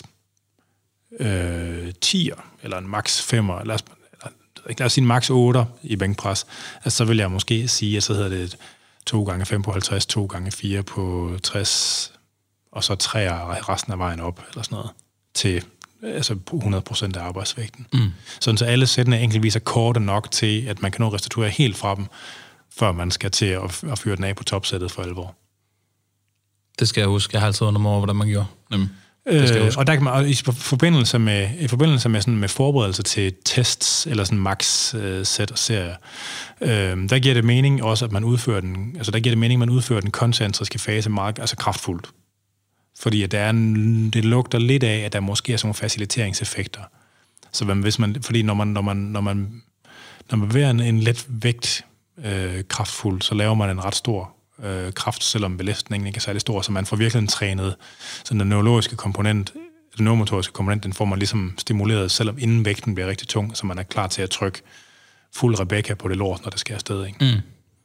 A: 10'er, eller en max 5'er, lad os sige en max 8'er i bænkpres, altså, så vil jeg måske sige, at så hedder det 2 gange 5 på 50, 2 gange 4 på 60, og så 3 resten af vejen op, eller sådan noget, til altså 100% af arbejdsvægten. Sådan så alle sættene enkeltvis er korte nok til, at man kan nå at restituere helt fra dem, før man skal til at fyre den af på topsættet for alvor.
B: Det skal jeg huske. Jeg har altid undret mig over, hvordan man gjorde.
A: Og der kan man, i forbindelse med forberedelse til tests, eller sådan max-sæt og serier, der giver det mening også, at man udfører den, altså der giver det mening, at man udfører den koncentriske fase meget, altså kraftfuldt. Fordi at det lugter lidt af, at der måske er sådan nogle faciliteringseffekter. Så fordi når man bevæger en let vægt kraftfuldt, så laver man en ret stor kraft, selvom belastningen ikke er særlig stor, så man får virkelig trænet så den neuromotoriske komponent, den får man ligesom stimuleret, selvom inden vægten bliver rigtig tung, så man er klar til at trykke fuld Rebecca på det lort, når det skal afsted. Ikke?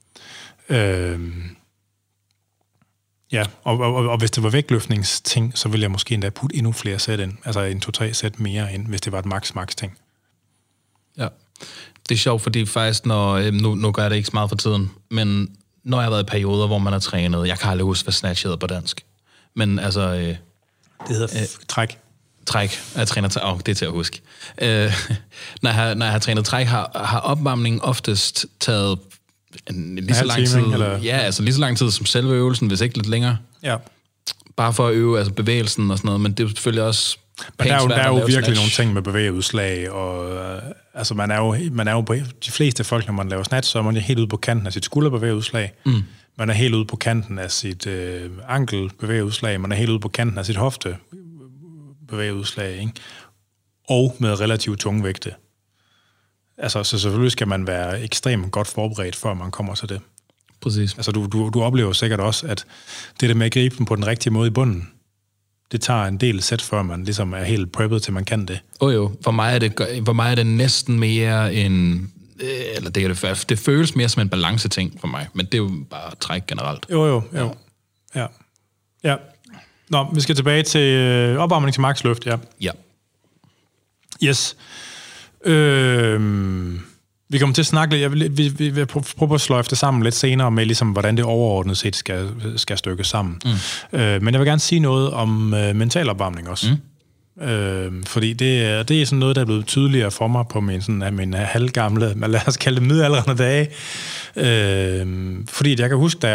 A: Ja, og hvis det var vægtløftningsting, så ville jeg måske endda putte endnu flere sæt ind, altså en 2-3 sæt mere ind, hvis det var et max-ting.
B: Ja, det er sjovt, fordi faktisk, nu gør jeg det ikke så meget for tiden, men når jeg har været i perioder, hvor man har trænet, jeg kan aldrig huske, hvad snatch hedder på dansk, men altså... det
A: hedder træk.
B: Træk. Jeg træner træk. Det er til at huske. Når jeg har trænet træk, har opvarmningen oftest taget lige så lang tid. Eller? Ja, altså lige så lang tid som selve øvelsen, hvis ikke lidt længere. Ja. Bare for at øve altså bevægelsen og sådan noget, men det er selvfølgelig også...
A: Men der er jo virkelig snatch. Nogle ting med bevægeudslag, og altså man er jo på de fleste folk, når man laver snatch, så er man jo helt ude på kanten af sit skulderbevægeudslag. Man er helt ude på kanten af sit ankelbevægeudslag, man er helt ude på kanten af sit hoftebevægeudslag, ikke? Og med relativt tunge vægte. Altså, så selvfølgelig skal man være ekstremt godt forberedt, før man kommer til det.
B: Præcis.
A: Altså, du oplever sikkert også, at det der med at gribe den på den rigtige måde i bunden, det tager en del sæt, før man ligesom er helt preppet, til man kan det.
B: Jo. For mig er det næsten mere en... Eller det føles mere som en balanceting for mig, men det er jo bare træk generelt.
A: Jo. Ja. Nå, vi skal tilbage til opvarmning til maksløft, ja.
B: Ja.
A: Yes. Vi kommer til at snakke lidt, vi vil prøve at sløjfe det sammen lidt senere med, ligesom, hvordan det overordnet set skal stykkes sammen. Men jeg vil gerne sige noget om mental opvarmning også. Fordi det er sådan noget, der er blevet tydeligere for mig på min halvgamle, lad os kalde det midaldrende dage. Fordi jeg kan huske, da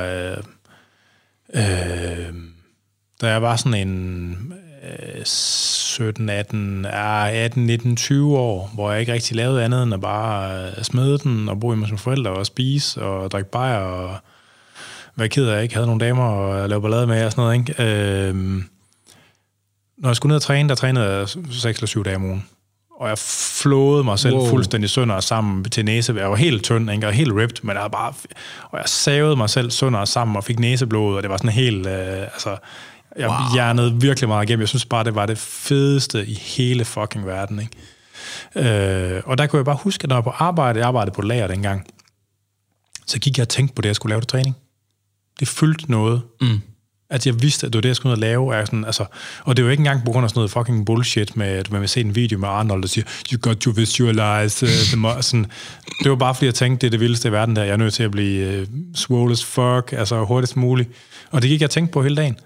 A: jeg var sådan en 17, 18, 19, 20 år, hvor jeg ikke rigtig lavede andet end at bare smede den og bo med sine forældre og spise og drikke bajer og være ked af, at jeg ikke havde nogen damer og lave ballade med og sådan noget, ikke? Når jeg skulle ned og træne, der trænede jeg 6 eller 7 dage om ugen. Og jeg flåede mig selv fuldstændig sønder sammen til næse. Jeg var helt tynd, ikke? Og helt ripped, men jeg savede mig selv sønder sammen og fik næseblod, og det var sådan helt... jeg hjernede virkelig meget igennem. Jeg synes bare, det var det fedeste i hele fucking verden, ikke? Og der kunne jeg bare huske, at når jeg var på arbejde, jeg arbejdede på lager dengang, så gik jeg og tænkte på det, jeg skulle lave til træning. Det fyldte noget. At jeg vidste, at det var det, jeg skulle ud og lave. Og det var ikke engang på grund af sådan noget fucking bullshit med, at man vil se en video med Arnold, der siger, you got to visualize sådan. Det var bare fordi, jeg tænkte, det er det vildeste i verden der. Jeg er nødt til at blive swole as fuck, hurtigst muligt. Og det gik jeg og tænkte på hele dagen.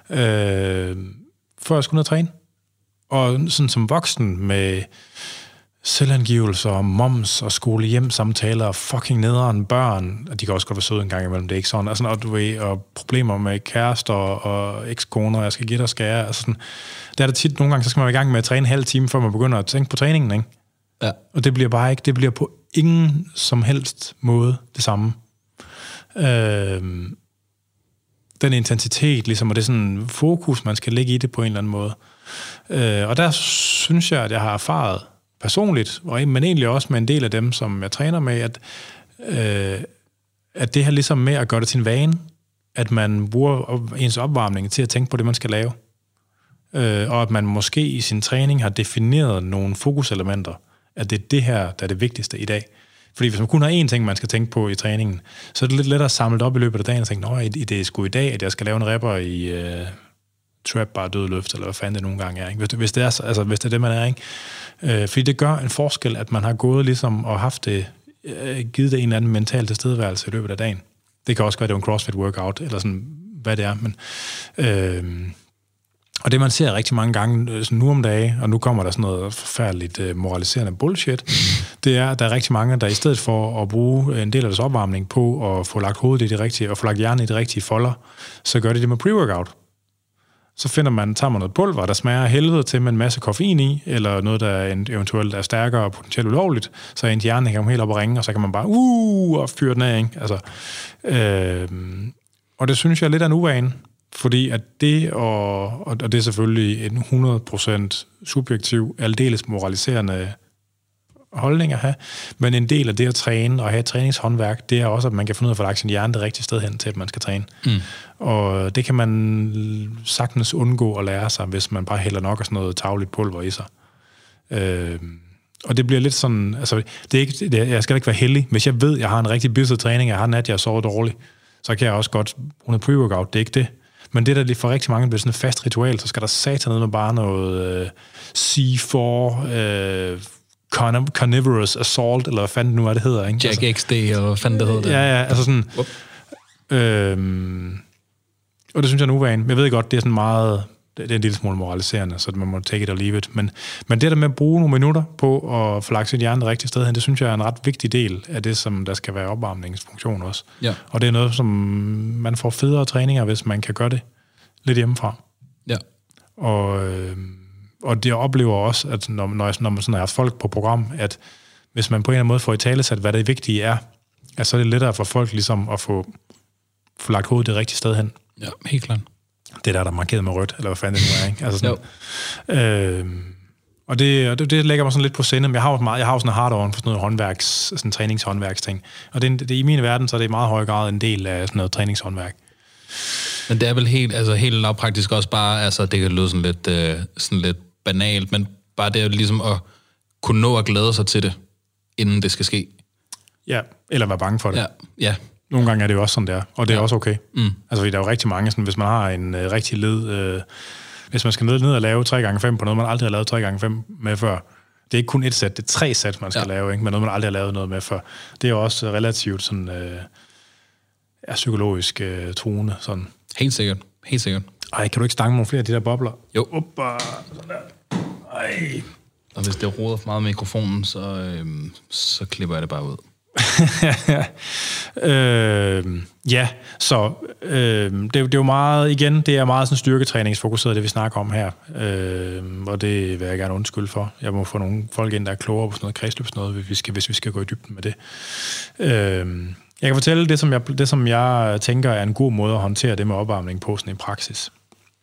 A: Før jeg skulle ned og træne. Og sådan som voksen med selvangivelser og moms og skole-hjem-samtaler og fucking nederen børn, og de kan også godt være søde en gang imellem, det er ikke sådan, og problemer med kærester og ekskoner, jeg skal give dig skære, der er det tit nogle gange, så skal man være i gang med at træne en halv time, før man begynder at tænke på træningen, ikke?
B: Ja.
A: Og det bliver bare ikke, det bliver på ingen som helst måde det samme. Den intensitet, ligesom, og det er sådan fokus, man skal lægge i det på en eller anden måde. Og der synes jeg, at jeg har erfaret personligt, men egentlig også med en del af dem, som jeg træner med, at det her ligesom med at gøre det til en vane, at man bruger ens opvarmning til at tænke på det, man skal lave. Og at man måske i sin træning har defineret nogle fokuselementer, at det er det her, der er det vigtigste i dag. Fordi hvis man kun har én ting, man skal tænke på i træningen, så er det lidt lettere samlet op i løbet af dagen og tænke, det er sgu i dag, at jeg skal lave en rapper i trap bare dødløft, eller hvad fanden det nogle gange er. Ikke? Hvis det er det, man er, ikke? Fordi det gør en forskel, at man har gået ligesom og haft det, givet det en eller anden mental tilstedeværelse i løbet af dagen. Det kan også være, at det er en CrossFit workout, eller sådan, hvad det er. Men, og det, man ser rigtig mange gange sådan nu om dagen, og nu kommer der sådan noget forfærdeligt moraliserende bullshit, det er, at der er rigtig mange, der i stedet for at bruge en del af deres opvarmning på at få lagt hovedet i det rigtige, og få lagt hjernen i de rigtige folder, så gør de det med pre-workout. Så tager man noget pulver, der smager helvede til med en masse koffein i, eller noget, der eventuelt er stærkere og potentielt ulovligt, så en hjerne kan helt op og ringe, og så kan man bare og fyre den af, ikke? Og det synes jeg er lidt af en uvane, fordi at det, og det er selvfølgelig en 100% subjektiv, aldeles moraliserende holdning at have, men en del af det at træne og have et træningshåndværk, det er også, at man kan finde ud af at få lagt sin hjerne det rigtige sted hen til, at man skal træne. Og det kan man sagtens undgå at lære sig, hvis man bare hælder nok af sådan noget tagligt pulver i sig. Og det bliver lidt sådan, det er ikke, jeg skal ikke være heldig. Hvis jeg ved, at jeg har en rigtig busy træning, jeg har en nat, jeg sover dårligt, så kan jeg også godt bruge noget pre-workout. Det er ikke det. Men det, der lige for rigtig mange bliver sådan et fast ritual, så skal der satan ned med bare noget C4, Carnivorous Assault, eller hvad fanden nu er det hedder, ikke?
B: Jack XD, eller hvad fanden det hedder.
A: Ja, sådan... og det synes jeg er en uvane. Jeg ved godt, det er sådan meget... Det er en lille smule moraliserende, så man må take it or leave it. Men det der med at bruge nogle minutter på at få lagt sin hjerne det rigtige sted hen, det synes jeg er en ret vigtig del af det, som der skal være opvarmningsfunktion også. Ja. Og det er noget, som man får federe træninger, hvis man kan gøre det lidt hjemmefra. Ja. Og det oplever også, at når man sådan har haft folk på program, at hvis man på en eller anden måde får i talesat, hvad det vigtige er, at så er det lettere for folk ligesom at få lagt hovedet det rigtige sted hen.
B: Ja, helt klart.
A: Det der er markeret med rødt, eller hvad fanden det nu er, ikke? Sådan, og det lægger mig sådan lidt på sinde, men jeg har jo sådan en hard-on for sådan noget sådan træningshåndværksting. Og det i min verden, så er det i meget høj grad en del af sådan noget træningshåndværk.
B: Men det er vel helt lavpraktisk også bare, det kan lyde sådan lidt banalt, men bare det er ligesom at kunne nå at glæde sig til det, inden det skal ske. Ja, eller være bange for det. Ja. Nogle gange er det jo også sådan, der, og det er også okay. Altså, der er jo rigtig mange, sådan, hvis man har en rigtig led... hvis man skal ned og lave 3x5 på noget, man aldrig har lavet 3x5 med før,
A: Det er ikke kun et sæt, det er 3 sæt, man skal lave, ikke? Men noget, man aldrig har lavet noget med før. Det er også relativt sådan, psykologisk truende. Sådan.
B: Helt sikkert. Helt sikkert.
A: Ej, kan du ikke stange nogle flere af de der bobler?
B: Jo.
A: Sådan der. Ej.
B: Og hvis det roder for meget mikrofonen, så klipper jeg det bare ud.
A: Så det er jo meget, igen, det er meget sådan styrketræningsfokuseret, det vi snakker om her. Og det vil jeg gerne undskylde for. Jeg må få nogle folk ind, der er klogere på sådan noget kredsløbsnød, hvis vi skal gå i dybden med det. Jeg kan fortælle det, som jeg tænker er en god måde at håndtere det med opvarmning på sådan i praksis.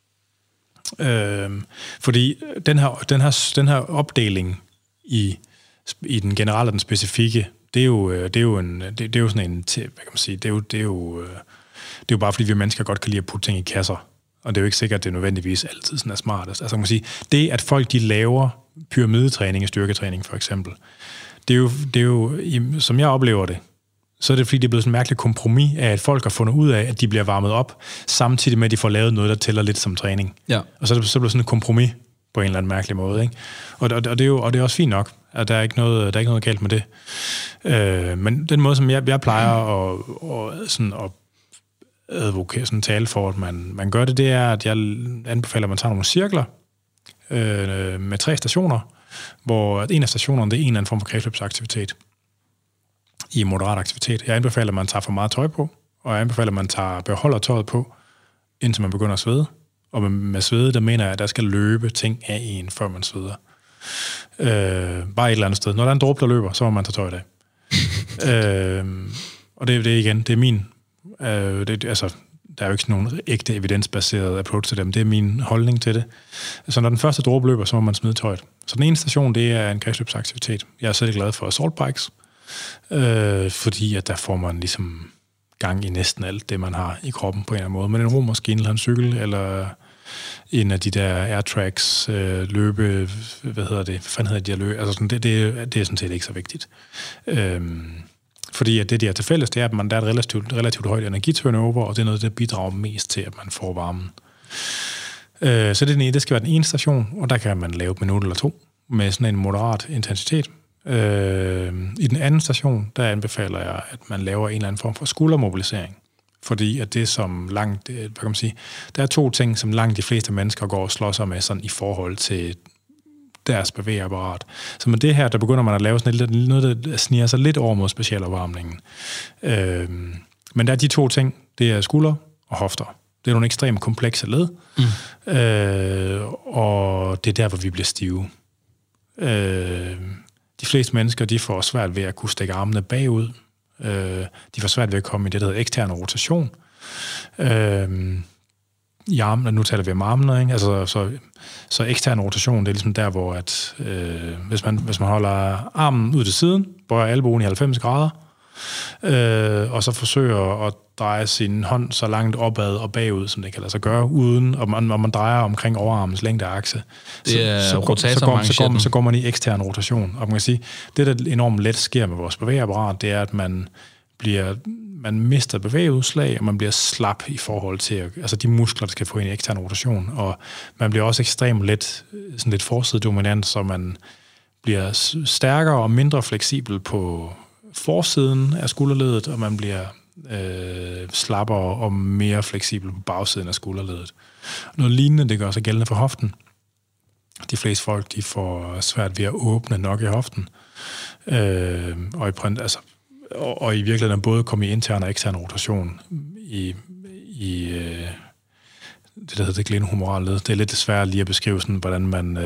A: Fordi den her opdeling i den generelle og den specifikke, det er jo sådan en, hvad kan man sige, det er jo bare fordi vi mennesker godt kan lide at putte ting i kasser, og det er jo ikke sikkert, at det nødvendigvis altid sådan er smartest. Altså man kan sige, det at folk de laver pyramidetræning og styrketræning for eksempel, det er jo som jeg oplever det, så er det fordi, det er blevet sådan en mærkelig kompromis af, at folk har fundet ud af, at de bliver varmet op, samtidig med, at de får lavet noget, der tæller lidt som træning. Ja. Og så er det sådan et kompromis på en eller anden mærkelig måde. Ikke? Og det er også fint nok, at der er ikke noget galt med det. Men den måde, som jeg plejer at advokere, sådan tale for, at man gør det er, at jeg anbefaler, at man tager nogle cirkler med 3 stationer, hvor en af stationerne, det er en eller anden form for kredsløbsaktivitet i moderat aktivitet. Jeg anbefaler, at man tager for meget tøj på, og jeg anbefaler, at man beholder tøjet på, indtil man begynder at svede. Og med svede, der mener jeg, at der skal løbe ting af en, før man sveder. Bare et eller andet sted. Når der er en dråbe, der løber, så må man tage tøjet af. Og det igen, det er min... der er jo ikke sådan nogen ægte evidensbaseret approach til dem. Det er min holdning til det. Så når den første dråbe løber, så må man smide tøjet. Så den ene station, det er en kredsløbsaktivitet. Jeg er selv glad for assault bikes, fordi at der får man ligesom gang i næsten alt det, man har i kroppen på en eller anden måde. Men en romaskine eller en cykel, eller en af de der airtracks, løbe, hvad fanden hedder de at løbe? Altså sådan, det er sådan set ikke så vigtigt. Fordi at det, de er til fælles, det er, at der er et relativt højt energiturnover, og det er noget, der bidrager mest til, at man får varmen. Så det skal være den ene station, og der kan man lave et minut eller 2 med sådan en moderat intensitet. I den anden station, der anbefaler jeg, at man laver en eller anden form for skuldermobilisering. Fordi at det som langt, hvad kan man sige, der er 2 ting, som langt de fleste mennesker går og slår sig med sådan i forhold til deres bevægeapparat. Så med det her, der begynder man at lave sådan noget, der sniger sig lidt over mod specialopvarmningen. Men der er de 2 ting, det er skulder og hofter. Det er nogle ekstremt komplekse led, og det er der, hvor vi bliver stive. De fleste mennesker, de får svært ved at kunne stikke armene bagud. De får svært ved at komme i det, der hedder ekstern rotation. I armene, nu taler vi om armene, ikke? Altså, så ekstern rotation, det er ligesom der, hvor at, hvis man holder armen ud til siden, bøjer albuen i 90 grader, og så forsøger at dreje sin hånd så langt opad og bagud, som det kan lade sig gøre, uden, og man drejer omkring overarmens længdeakse, så går man i ekstern rotation. Og man kan sige, det der enormt let sker med vores bevægeapparat, det er, at man mister bevægeudslag, og man bliver slap i forhold til, altså de muskler, der skal få en ekstern rotation, og man bliver også ekstremt let, sådan lidt forsidedominant, så man bliver stærkere og mindre fleksibel på forsiden af skulderledet, og man bliver slappere og mere fleksibel på bagsiden af skulderledet. Noget lignende, det gør sig gældende for hoften. De fleste folk, de får svært ved at åbne nok i hoften, og i virkeligheden både komme i intern og ekstern rotation i det, der hedder det glenohumeral led. Det er lidt svært lige at beskrive sådan, hvordan man...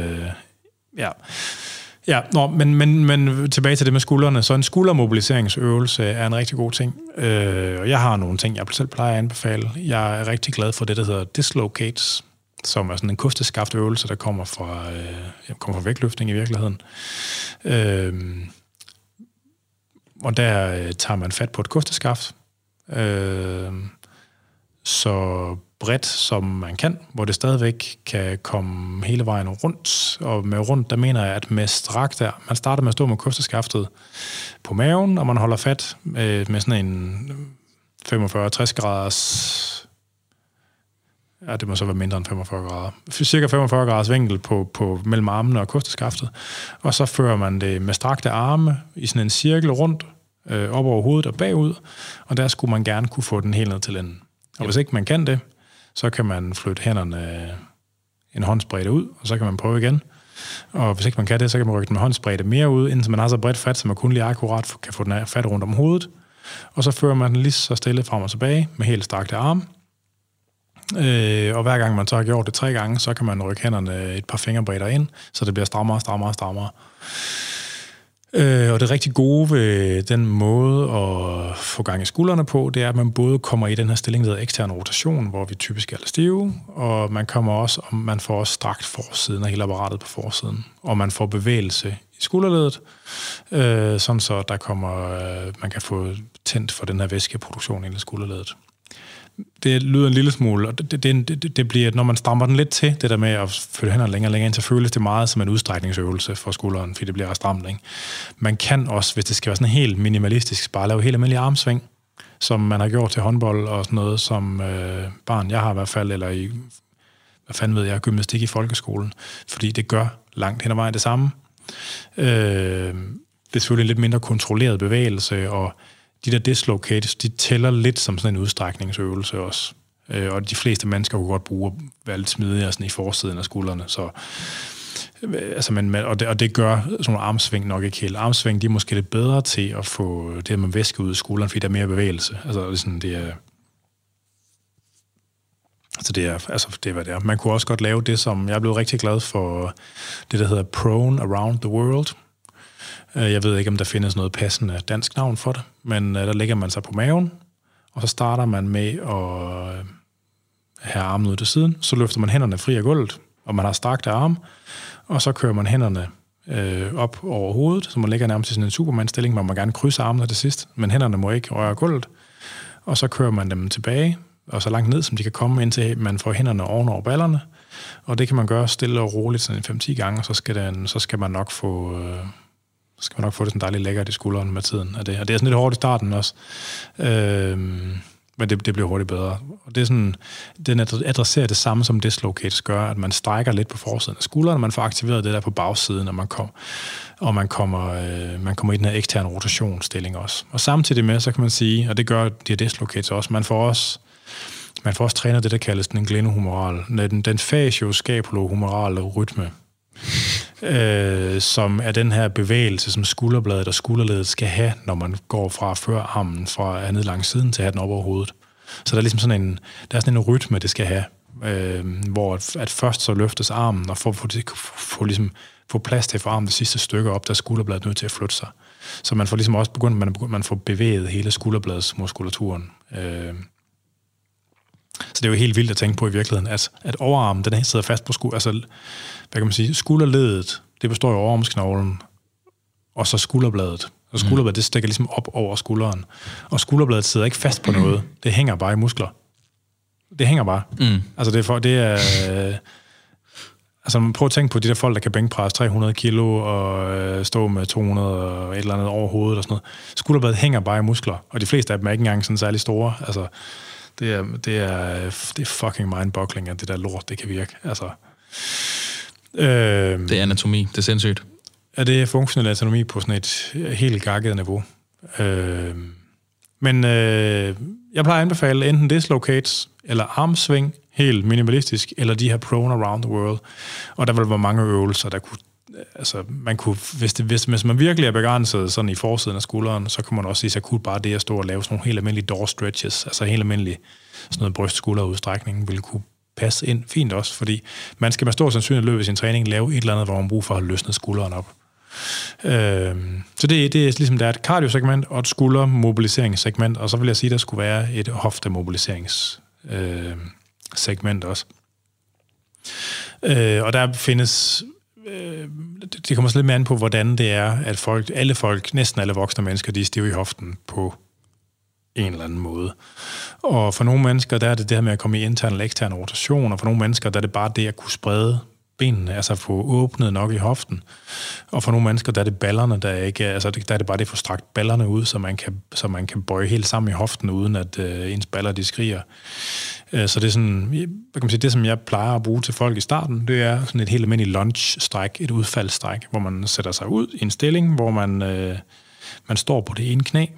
A: men tilbage til det med skuldrene. Så en skuldermobiliseringsøvelse er en rigtig god ting. Og jeg har nogle ting, jeg selv plejer at anbefale. Jeg er rigtig glad for det, der hedder dislocates, som er sådan en kosteskaftøvelse, der kommer fra vægtløftning i virkeligheden. Og der tager man fat på et kosteskaft, så bredt som man kan, hvor det stadigvæk kan komme hele vejen rundt. Og med rundt, der mener jeg, at med strak der, man starter med at stå med kosteskaftet på maven, og man holder fat med sådan en 45-60 graders Ja, det må så være mindre end 45 grader. Cirka 45 graders vinkel på mellem armene og kosteskaftet. Og så fører man det med strakte arme i sådan en cirkel rundt, op over hovedet og bagud. Og der skulle man gerne kunne få den helt ned til enden. Og hvis ikke man kan det, så kan man flytte hænderne en håndsbredde ud, og så kan man prøve igen. Og hvis ikke man kan det, så kan man rykke den med håndsbredde mere ud, indtil man har så bredt fat, så man kun lige akkurat kan få den fat rundt om hovedet. Og så fører man den lige så stille frem og tilbage med helt strakte arme. Og hver gang man så har gjort det 3 gange, så kan man rykke hænderne et par fingerbredder ind, så det bliver strammere, strammere, strammere. Og det rigtig gode ved den måde at få gang i skuldrene på, det er, at man både kommer i den her stilling, der hedder ekstern rotation, hvor vi typisk er stive, og man får også strakt forsiden af hele apparatet på forsiden, og man får bevægelse i skulderledet, sådan så man kan få tændt for den her væskeproduktion i skulderledet. Det lyder en lille smule, og det bliver, når man strammer den lidt til, det der med at følge hænderne længere og længere ind, så føles det meget som en udstrækningsøvelse for skulderen, fordi det bliver stramt, ikke? Man kan også, hvis det skal være sådan helt minimalistisk, bare lave helt almindelig armsving, som man har gjort til håndbold og sådan noget som barn. Jeg har i hvert fald, eller i, hvad fanden ved jeg, gymnastik i folkeskolen, fordi det gør langt hen ad vejen det samme. Det er selvfølgelig en lidt mindre kontrolleret bevægelse, og de der dislocates, de tæller lidt som sådan en udstrækningsøvelse også. Og de fleste mennesker kunne godt bruge at være lidt smidigere sådan i forsiden af skuldrene. Så, altså, og det gør sådan nogle armsving nok ikke helt. Armsving, de er måske lidt bedre til at få det med væske ud af skulderen, fordi der er mere bevægelse. Altså, det er, hvad det er. Man kunne også godt lave det, som jeg er blevet rigtig glad for, det der hedder Prone Around the World. Jeg ved ikke, om der findes noget passende dansk navn for det, men der lægger man sig på maven, og så starter man med at have armen ud til siden. Så løfter man hænderne fri af gulvet, og man har strakte arme, og så kører man hænderne op over hovedet, så man ligger nærmest i sådan en Superman-stilling, man må gerne krydse armene til sidst, men hænderne må ikke røre gulvet. Og så kører man dem tilbage, og så langt ned, som de kan komme, indtil man får hænderne ovenover ballerne. Og det kan man gøre stille og roligt sådan 5-10 gange, og så skal man nok få det sådan dejligt lækkert i skulderen med tiden. Og det er sådan lidt hårdt i starten også. Men det bliver hurtigt bedre. Og det er sådan, den adresserer det samme, som dislocates gør, at man strækker lidt på forsiden af skulderen, og man får aktiveret det der på bagsiden, og man kommer i den her eksterne rotationsstilling også. Og samtidig med, så kan man sige, og det gør de her dislocates også, man får også trænet det, der kaldes den glenohumeral, den fascioscapulohumerale rytme, som er den her bevægelse, som skulderbladet og skulderledet skal have, når man går fra at føre armen fra ned langs siden til at have den op over hovedet. Så der er ligesom sådan en rytme, det skal have, hvor at først så løftes armen, og få plads til at få armen det sidste stykke op, der er skulderbladet nødt til at flytte sig. Så man får ligesom også begyndt, man får bevæget hele skulderbladets muskulaturen. Så det er jo helt vildt at tænke på i virkeligheden, at overarmen, den sidder fast på hvad kan man sige, skulderledet, det består af overarmsknoglen, og så skulderbladet. Og skulderbladet, det stikker ligesom op over skulderen. Og skulderbladet sidder ikke fast på noget, det hænger bare i muskler. Det hænger bare. Altså, prøv at tænke på de der folk, der kan bænkpresse 300 kilo og stå med 200 og et eller andet over hovedet og sådan noget. Skulderbladet hænger bare i muskler, og de fleste af dem er ikke engang sådan særlig store. Altså, det er fucking mindboggling, at det der lort, det kan virke. Altså,
B: det er anatomi, det er sindssygt.
A: Ja, det er funktionel anatomi på sådan et helt gakket niveau. Men jeg plejer at anbefale enten dislocates eller armsving, helt minimalistisk, eller de her prone around the world. Og der vil være mange øvelser, der kunne... Altså, man kunne, hvis man virkelig er begrænset sådan i forsiden af skulderen, så kan man også sige, så kunne bare det at stå og lave sådan nogle helt almindelige door stretches, altså helt almindelige sådan noget bryst-skulderudstrækning, ville kunne passe ind fint også, fordi man skal med stor sandsynlighed løbe i sin træning lave et eller andet, hvor man bruger for at løsne skulderen op. Så det er ligesom, der er et cardio-segment og et skuldermobiliseringssegment, og så vil jeg sige, der skulle være et hoftemobiliseringssegment også. Og der findes... Det kommer så lidt mere an på, hvordan det er, at næsten alle voksne mennesker, de er stive i hoften på en eller anden måde. Og for nogle mennesker, der er det her med at komme i intern eller ekstern rotation, og for nogle mennesker, der er det bare det at kunne sprede benene, altså få åbnet nok i hoften. Og for nogle mennesker, der er det ballerne, der er det bare det at få strakt ballerne ud, så man kan bøje helt sammen i hoften, uden at ens baller, de skriger. Så det er sådan, hvad kan man sige, det som jeg plejer at bruge til folk i starten, det er sådan et helt almindeligt lunge-stræk, et udfaldsstræk, hvor man sætter sig ud i en stilling, hvor man står på det ene knæ,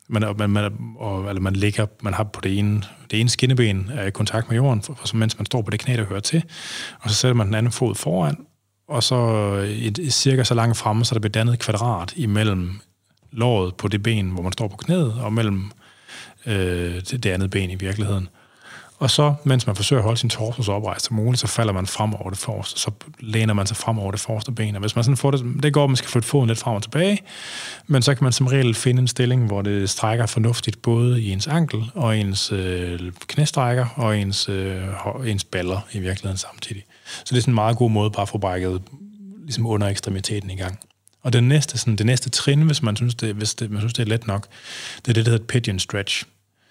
A: man har på det ene skinneben i kontakt med jorden, mens man står på det knæ, der hører til, og så sætter man den anden fod foran, og så cirka så langt fremme, så der bliver dannet et kvadrat imellem låret på det ben, hvor man står på knæet, og mellem det andet ben i virkeligheden. Og så, mens man forsøger at holde sin torso så oprejst som muligt, så falder man frem over det forreste, så læner man sig frem over det forreste ben. Og hvis man sådan får det går, at man skal flytte foden lidt frem og tilbage, men så kan man som regel finde en stilling, hvor det strækker fornuftigt både i ens ankel og ens knæstrækker og ens baller i virkeligheden samtidig. Så det er sådan en meget god måde bare at få brækket ligesom under ekstremiteten i gang. Og det næste trin, hvis man synes, det er let nok, det er det, der hedder pigeon stretch.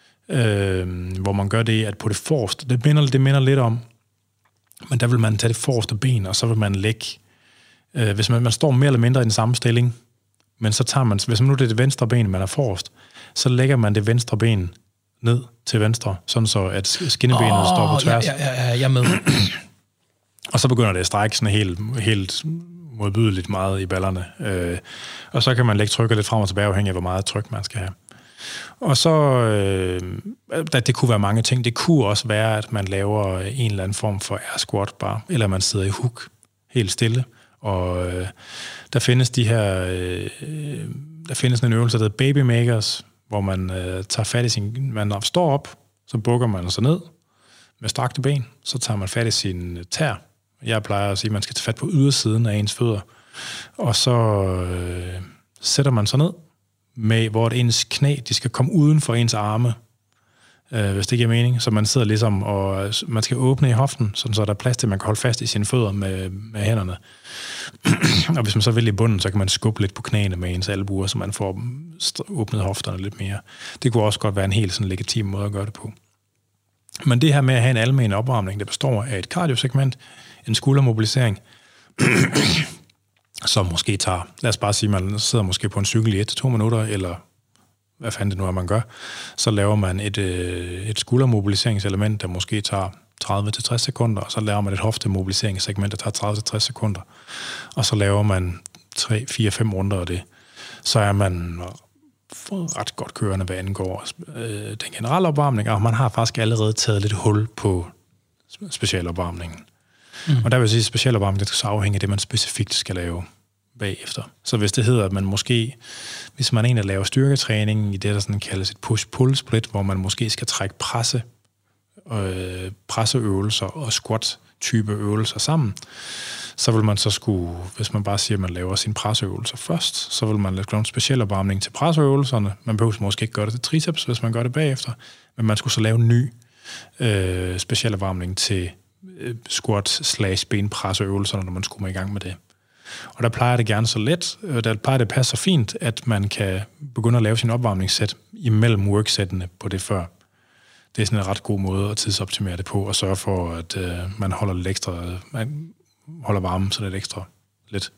A: Hvor man gør det, at på det forreste, det minder lidt om, men der vil man tage det forreste ben, og så vil man lægge, hvis man står mere eller mindre i den samme stilling, men så tager man, hvis man nu det er det venstre ben, man er forrest, så lægger man det venstre ben ned til venstre, sådan så at skinnebenet står på tværs.
B: Jeg er med.
A: Og så begynder det at strække sådan helt modbydeligt meget i ballerne. Og så kan man lægge trykket lidt frem og tilbage, afhængig af, hvor meget tryk man skal have. Og så, det kunne være mange ting. Det kunne også være, at man laver en eller anden form for air squat bare, eller man sidder i hook helt stille. Og der findes der findes en øvelse, der hedder baby makers, hvor man tager fat i man står op, så bukker man sig ned med strakte ben, så tager man fat i sin tær. Jeg plejer at sige, at man skal tage fat på ydersiden af ens fødder, og så sætter man sig ned, hvor ens knæ, de skal komme uden for ens arme, hvis det giver mening. Så man sidder ligesom, og man skal åbne i hoften, sådan så der er plads til, at man kan holde fast i sine fødder med hænderne. Og hvis man så vil i bunden, så kan man skubbe lidt på knæene med ens albuer, så man får åbnet hofterne lidt mere. Det kunne også godt være en helt sådan legitim måde at gøre det på. Men det her med at have en almen opvarmning, der består af et cardiosegment, en skuldermobilisering, som måske tager, lad os bare sige, man sidder måske på en cykel i 1-2 minutter, eller hvad fanden det nu er, man gør, så laver man et skuldermobiliseringselement, der måske tager 30-60 sekunder, og så laver man et hoftemobiliseringssegment, der tager 30-60 sekunder, og så laver man 3-4-5 runder af det. Så er man ret godt kørende, hvad angår den generelle opvarmning, og man har faktisk allerede taget lidt hul på specialopvarmningen. Og der vil jeg sige, at specialopvarmning, det skal så afhænge af det, man specifikt skal lave bagefter. Så hvis det hedder, at man måske, hvis man egentlig laver styrketræning i det, der sådan kaldes et push-pull-split, hvor man måske skal trække presseøvelser og squat-type øvelser sammen, så vil man så skulle, hvis man bare siger, at man laver sine presseøvelser først, så vil man lave en speciel opvarmning til presseøvelserne. Man behøver måske ikke gøre det til triceps, hvis man gør det bagefter, men man skulle så lave en ny speciel opvarmning til squat/benpresseøvelserne, når man skulle med i gang med det. Og der plejer det gerne så let, der plejer det passe så fint, at man kan begynde at lave sin opvarmningssæt imellem worksættene på det før. Det er sådan en ret god måde at tidsoptimere det på, og sørge for, at man holder lidt ekstra, man holder varmen så lidt ekstra lidt.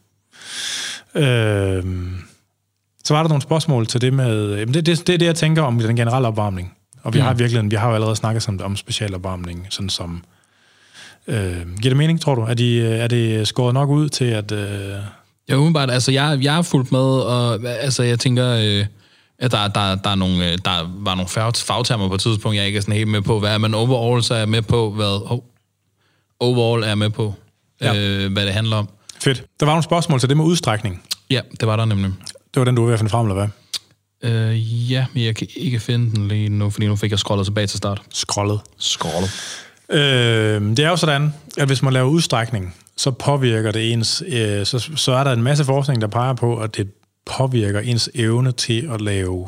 A: Så var der nogle spørgsmål til det med, det er det, jeg tænker om den generelle opvarmning. Og vi har jo allerede snakket om specialopvarmning, sådan som giver det mening, tror du? Er det skåret nok ud til, at
B: Ja, umiddelbart. Altså, jeg er fuldt med, og altså, jeg tænker, at der var nogle fagtermer på et tidspunkt, jeg ikke er sådan helt med på. Hvad er man overall, så er jeg med på, overall er jeg med på, hvad det handler om.
A: Fedt. Der var nogle spørgsmål til det med udstrækning.
B: Ja, det var der nemlig.
A: Det var den, du var ved at finde frem, eller hvad?
B: Ja, men jeg kan ikke finde den lige nu, fordi nu fik jeg scrollet tilbage til start.
A: Scrollet.
B: Det
A: er jo sådan, at hvis man laver udstrækning, så påvirker det ens, så er der en masse forskning, der peger på, at det påvirker ens evne til at lave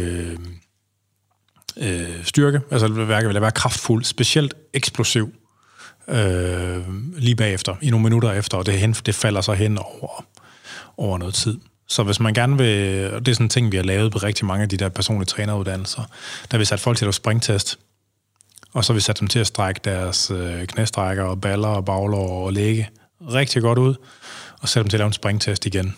A: styrke, altså vil være kraftfuld, specielt eksplosiv, lige bagefter, i nogle minutter efter, og det falder så hen over noget tid. Så hvis man gerne vil, og det er sådan en ting, vi har lavet på rigtig mange af de der personlige træneruddannelser, der vi sat folk til at lave springtest, og så har vi sat dem til at strække deres knæstrækker og baller og baglår og lægge rigtig godt ud, og sætte dem til at lave en springtest igen.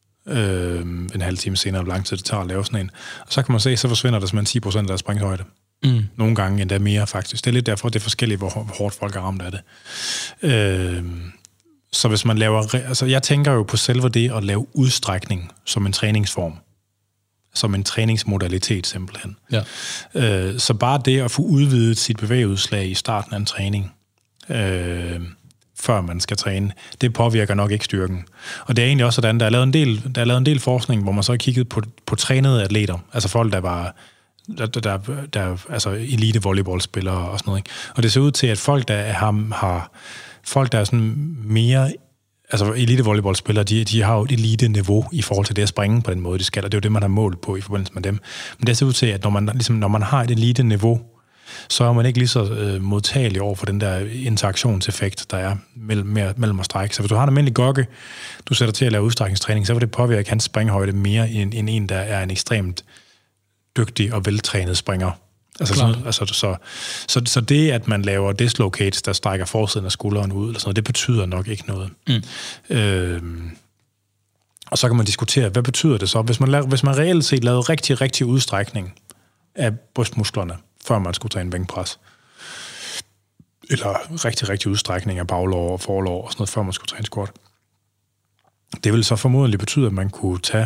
A: En halv time senere, hvor lang tid det tager at lave sådan en. Og så kan man se, så forsvinder der simpelthen 10% af deres springhøjde. Nogle gange endda mere, faktisk. Det er lidt derfor, det er forskelligt, hvor hårdt folk er ramt af det. Så hvis man laver... Altså, jeg tænker jo på selve det at lave udstrækning som en træningsform. Som en træningsmodalitet, simpelthen.
B: Ja.
A: Så bare det at få udvidet sit bevægeudslag i starten af en træning, før man skal træne, det påvirker nok ikke styrken. Og det er egentlig også sådan, der er lavet en del forskning, hvor man så har kigget på trænede atleter, altså folk, der var altså elite volleyballspillere og sådan noget. Ikke? Og det ser ud til, at folk, der er sådan mere... Altså elite volleyballspillere, de har jo et elite-niveau i forhold til det at springe på den måde, de skal, og det er jo det, man har målt på i forbindelse med dem. Men det ser ud til, at når man har et elite-niveau, så er man ikke lige så modtagelig over for den der interaktionseffekt, der er mellem at strække. Så hvis du har en almindelig gokke, du sætter til at lave udstrækningstræning, så vil det påvirke hans springhøjde mere end en, der er en ekstremt dygtig og veltrænet springer. Så det, at man laver dislocates, der strækker forsiden af skulderen ud, eller sådan noget, det betyder nok ikke noget. Og så kan man diskutere, hvad betyder det så? Hvis man reelt set lavede rigtig, rigtig udstrækning af brystmusklerne, før man skulle træne bænkpres, eller rigtig, rigtig udstrækning af baglår og forlår og sådan noget, før man skulle træne squat, det vil så formodentlig betyde, at man kunne tage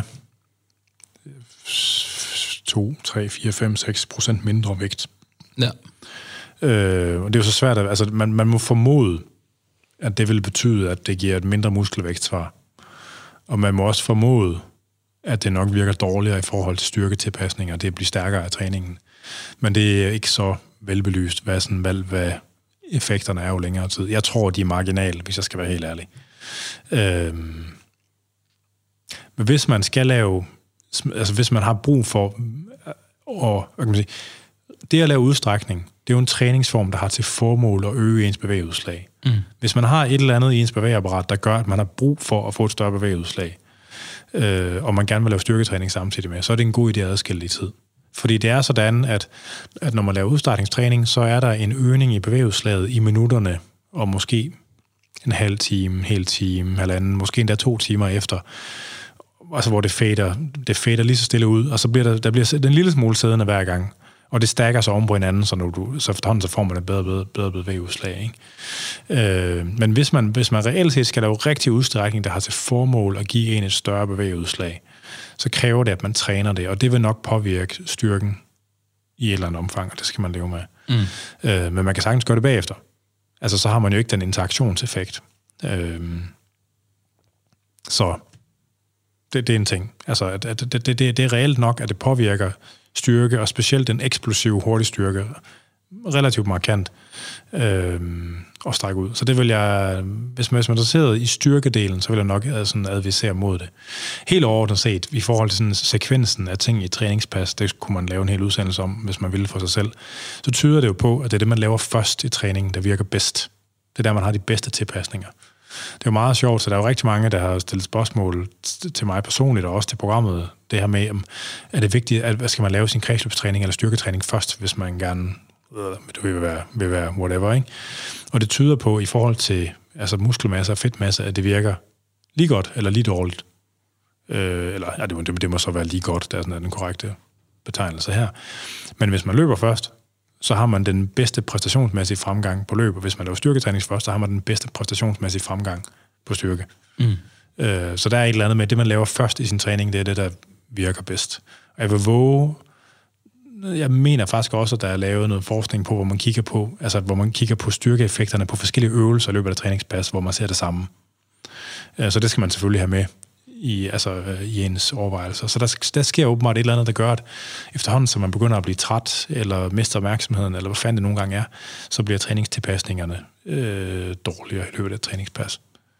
A: 2, 3, 4, 5, 6% mindre vægt.
B: Ja.
A: Og det er jo så svært, altså man må formode, at det vil betyde, at det giver et mindre muskelvægtsvar. Og man må også formode, at det nok virker dårligere i forhold til styrketilpasninger, det bliver stærkere af træningen. Men det er ikke så velbelyst, hvad effekterne er jo længere tid. Jeg tror, de er marginale, hvis jeg skal være helt ærlig. Men hvis man skal lave, altså hvis man har brug for, og hvad kan man sige, det at lave udstrækning, det er jo en træningsform, der har til formål at øge ens bevægeudslag. Hvis man har et eller andet i ens bevægeapparat, der gør, at man har brug for at få et større bevægeudslag, og man gerne vil lave styrketræning samtidig med, så er det en god idé at adskille i tid. Fordi det er sådan, at når man laver udstrækningstræning, så er der en øgning i bevægeudslaget i minutterne, og måske en halv time, hel time, halvanden, måske endda 2 timer efter, altså hvor det fader lige så stille ud, og så bliver der bliver den lille smule siddende hver gang, og det stakker sig oven på hinanden, så efterhånden så får man et bedre bevægeudslag. Ikke? Men hvis man reelt set skal lave rigtig udstrækning, der har til formål at give en et større bevægeudslag, så kræver det, at man træner det, og det vil nok påvirke styrken i et eller andet omfang, og det skal man leve med. Men man kan sagtens gøre det bagefter. Altså, så har man jo ikke den interaktionseffekt. Så det er en ting. Altså, at det er reelt nok, at det påvirker styrke, og specielt den eksplosive, hurtige styrke, relativt markant og strække ud. Så det vil jeg, hvis man er interesseret i styrkedelen, så vil jeg nok sådan advisere mod det. Helt overordnet set, i forhold til sådan sekvensen af ting i træningspas, det kunne man lave en hel udsendelse om, hvis man ville for sig selv, så tyder det jo på, at det er det, man laver først i træningen, der virker bedst. Det er der, man har de bedste tilpasninger. Det er jo meget sjovt, så der er jo rigtig mange, der har stillet spørgsmål til mig personligt, og også til programmet, det her med, er det vigtigt, at skal man lave sin kredsløbstræning eller styrketræning først, hvis man gerne vil være whatever, ikke? Og det tyder på, i forhold til altså muskelmasse og fedtmasse, at det virker lige godt eller lige dårligt. Det må så være lige godt, der er sådan den korrekte betegnelse her. Men hvis man løber først, så har man den bedste præstationsmæssige fremgang på løb, og hvis man laver styrketræning først, så har man den bedste præstationsmæssige fremgang på styrke. Så der er et eller andet med, det man laver først i sin træning, det er det, der virker bedst. Og jeg vil våge, jeg mener faktisk også, at der er lavet noget forskning på, hvor man kigger på styrkeeffekterne på forskellige øvelser i løbet af træningspas, hvor man ser det samme. Så det skal man selvfølgelig have med i ens overvejelser. Så der sker åbenbart et eller andet, der gør, at efterhånden, så man begynder at blive træt, eller mister opmærksomheden, eller hvad fanden det nogle gange er, så bliver træningstilpasningerne dårligere i løbet af træningspas.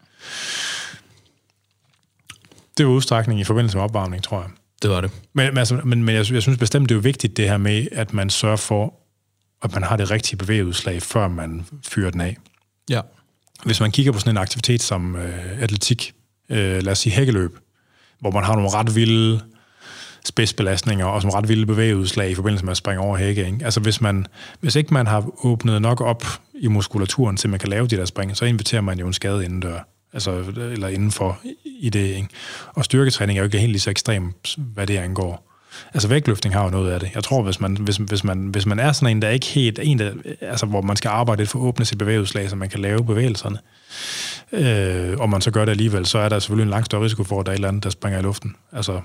A: Det var udstrækning i forbindelse med opvarmning, tror jeg.
B: Det var det.
A: Men jeg synes bestemt, det er jo vigtigt det her med, at man sørger for, at man har det rigtige bevægeudslag, før man fyrer den af.
B: Ja.
A: Hvis man kigger på sådan en aktivitet som atletik, lad os sige hækkeløb, hvor man har nogle ret vilde spidsbelastninger og nogle ret vilde bevægeudslag i forbindelse med at springe over hække. Ikke? Altså hvis ikke man har åbnet nok op i muskulaturen, til man kan lave de der spring, så inviterer man jo en skade indendør. Eller indenfor i det. Ikke? Og styrketræning er jo ikke helt lige så ekstremt, hvad det angår. Altså vægtløftning har jo noget af det. Jeg tror, hvis man er sådan en, der ikke helt... altså, hvor man skal arbejde lidt for at åbne sit bevægelseslag, så man kan lave bevægelserne, og man så gør det alligevel, så er der selvfølgelig en langt større risiko for, at der er et eller andet, der springer i luften. Altså,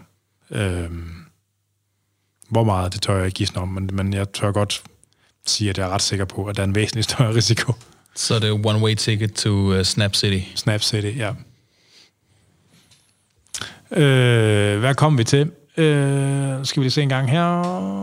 A: hvor meget, det tør jeg ikke gisne om, men jeg tør godt sige, at jeg er ret sikker på, at der er en væsentlig større risiko.
B: Så det er one-way ticket to Snap City.
A: Snap City, ja. Hvad kom vi til? Skal vi lige se en gang her.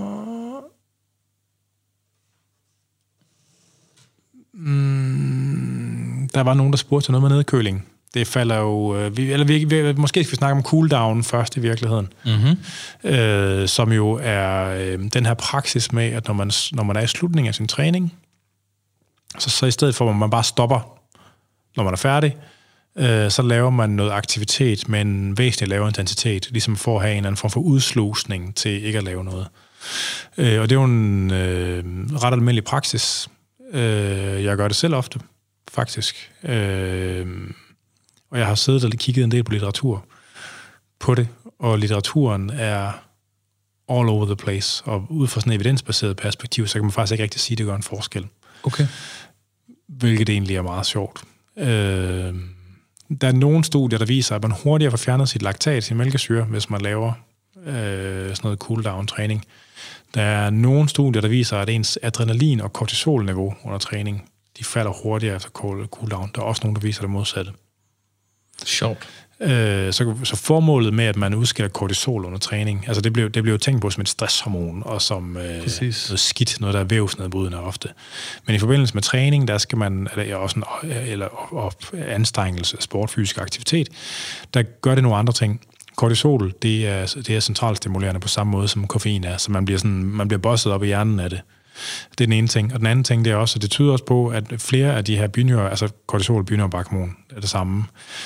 A: Der var nogen, der spurgte til noget med nedkøling. Det falder jo... måske skal vi snakke om cooldown først i virkeligheden. Mm-hmm. Som jo er den her praksis med, at når man er i slutningen af sin træning, så i stedet for, at man bare stopper, når man er færdig, så laver man noget aktivitet med en væsentlig lavere intensitet, ligesom for at have en eller anden form for udslusning til ikke at lave noget. Og det er jo en ret almindelig praksis. Jeg gør det selv ofte, faktisk. Og jeg har siddet og kigget en del på litteratur på det, og litteraturen er all over the place. Og ud fra sådan et evidensbaseret perspektiv, så kan man faktisk ikke rigtig sige, at det gør en forskel.
B: Okay.
A: Hvilket egentlig er meget sjovt. Der er nogle studier, der viser, at man hurtigere får fjernet sit laktat, sin mælkesyre, hvis man laver sådan noget cooldown-træning. Der er nogle studier, der viser, at ens adrenalin- og kortisolniveau under træning, de falder hurtigere efter cooldown. Der er også nogle, der viser det modsatte.
B: Sjovt.
A: Så formålet med, at man udskiller kortisol under træning, altså det blev jo tænkt på som et stresshormon, og som noget skidt, noget der er vævsnedbrydende ofte. Men i forbindelse med træning, der skal man, eller anstrengelse, sport, fysisk aktivitet, der gør det nogle andre ting. Kortisol, det er centralstimulerende på samme måde, som koffein er, så man bliver bosset op i hjernen af det. Det er den ene ting. Og den anden ting, det er også, at det tyder også på, at flere af de her binyrere, altså kortisol, binyrbarkhormon, er det samme,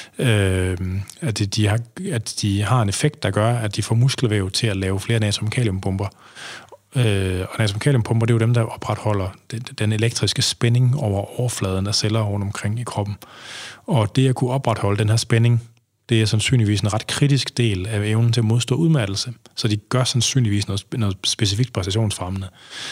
A: at de har en effekt, der gør, at de får muskelvæv til at lave flere natrium-kaliumpumper. Og natrium-kaliumpumper, det er jo dem, der opretholder den elektriske spænding over overfladen af celler rundt omkring i kroppen. Og det at kunne opretholde den her spænding, det er sandsynligvis en ret kritisk del af evnen til at modstå udmattelse. Så de gør sandsynligvis noget specifikt præstationsfremmende.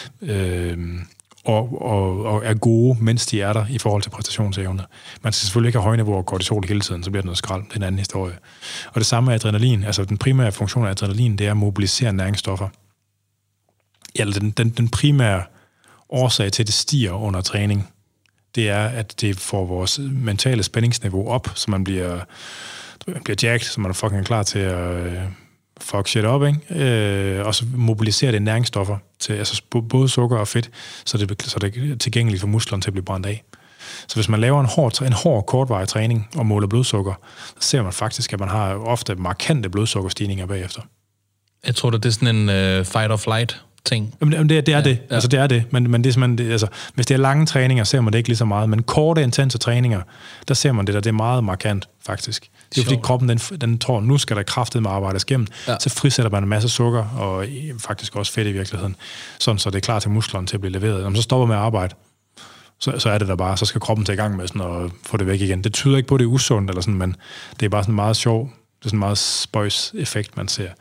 A: Og er gode, mens de er der i forhold til præstationsevne. Man skal selvfølgelig ikke have høje niveauer af kortisol hele tiden, så bliver det noget skrald. Det er en anden historie. Og det samme er adrenalin. Altså den primære funktion af adrenalin, det er at mobilisere næringsstoffer. Eller den primære årsag til, at det stiger under træning, det er, at det får vores mentale spændingsniveau op, så man bliver jacked, så man er fucking klar til at fuck shit op, ikke? Og så mobiliserer det næringsstoffer til altså både sukker og fedt, så det er tilgængeligt for musklerne til at blive brændt af. Så hvis man laver en hård kortvarig træning og måler blodsukker, så ser man faktisk, at man har ofte markante blodsukkerstigninger bagefter.
B: Jeg tror, det er sådan en fight or flight ting.
A: Jamen, det er det. Ja. Altså, det er det. Men det er simpelthen, altså, hvis det er lange træninger, ser man det ikke lige så meget. Men korte, intense træninger, der ser man det der. Det er meget markant, faktisk. Det er fordi kroppen, den tror, nu skal der kraftigt med arbejdes igennem. Ja. Så frisætter man en masse sukker, og faktisk også fedt i virkeligheden. Sådan, så det er klar til musklerne til at blive leveret. Når man så stopper med at arbejde, så er det der bare, så skal kroppen tage i gang med sådan at få det væk igen. Det tyder ikke på, at det er usundt, eller sådan, men det er bare sådan meget sjov, det er sådan en meget spøjs effekt, man ser.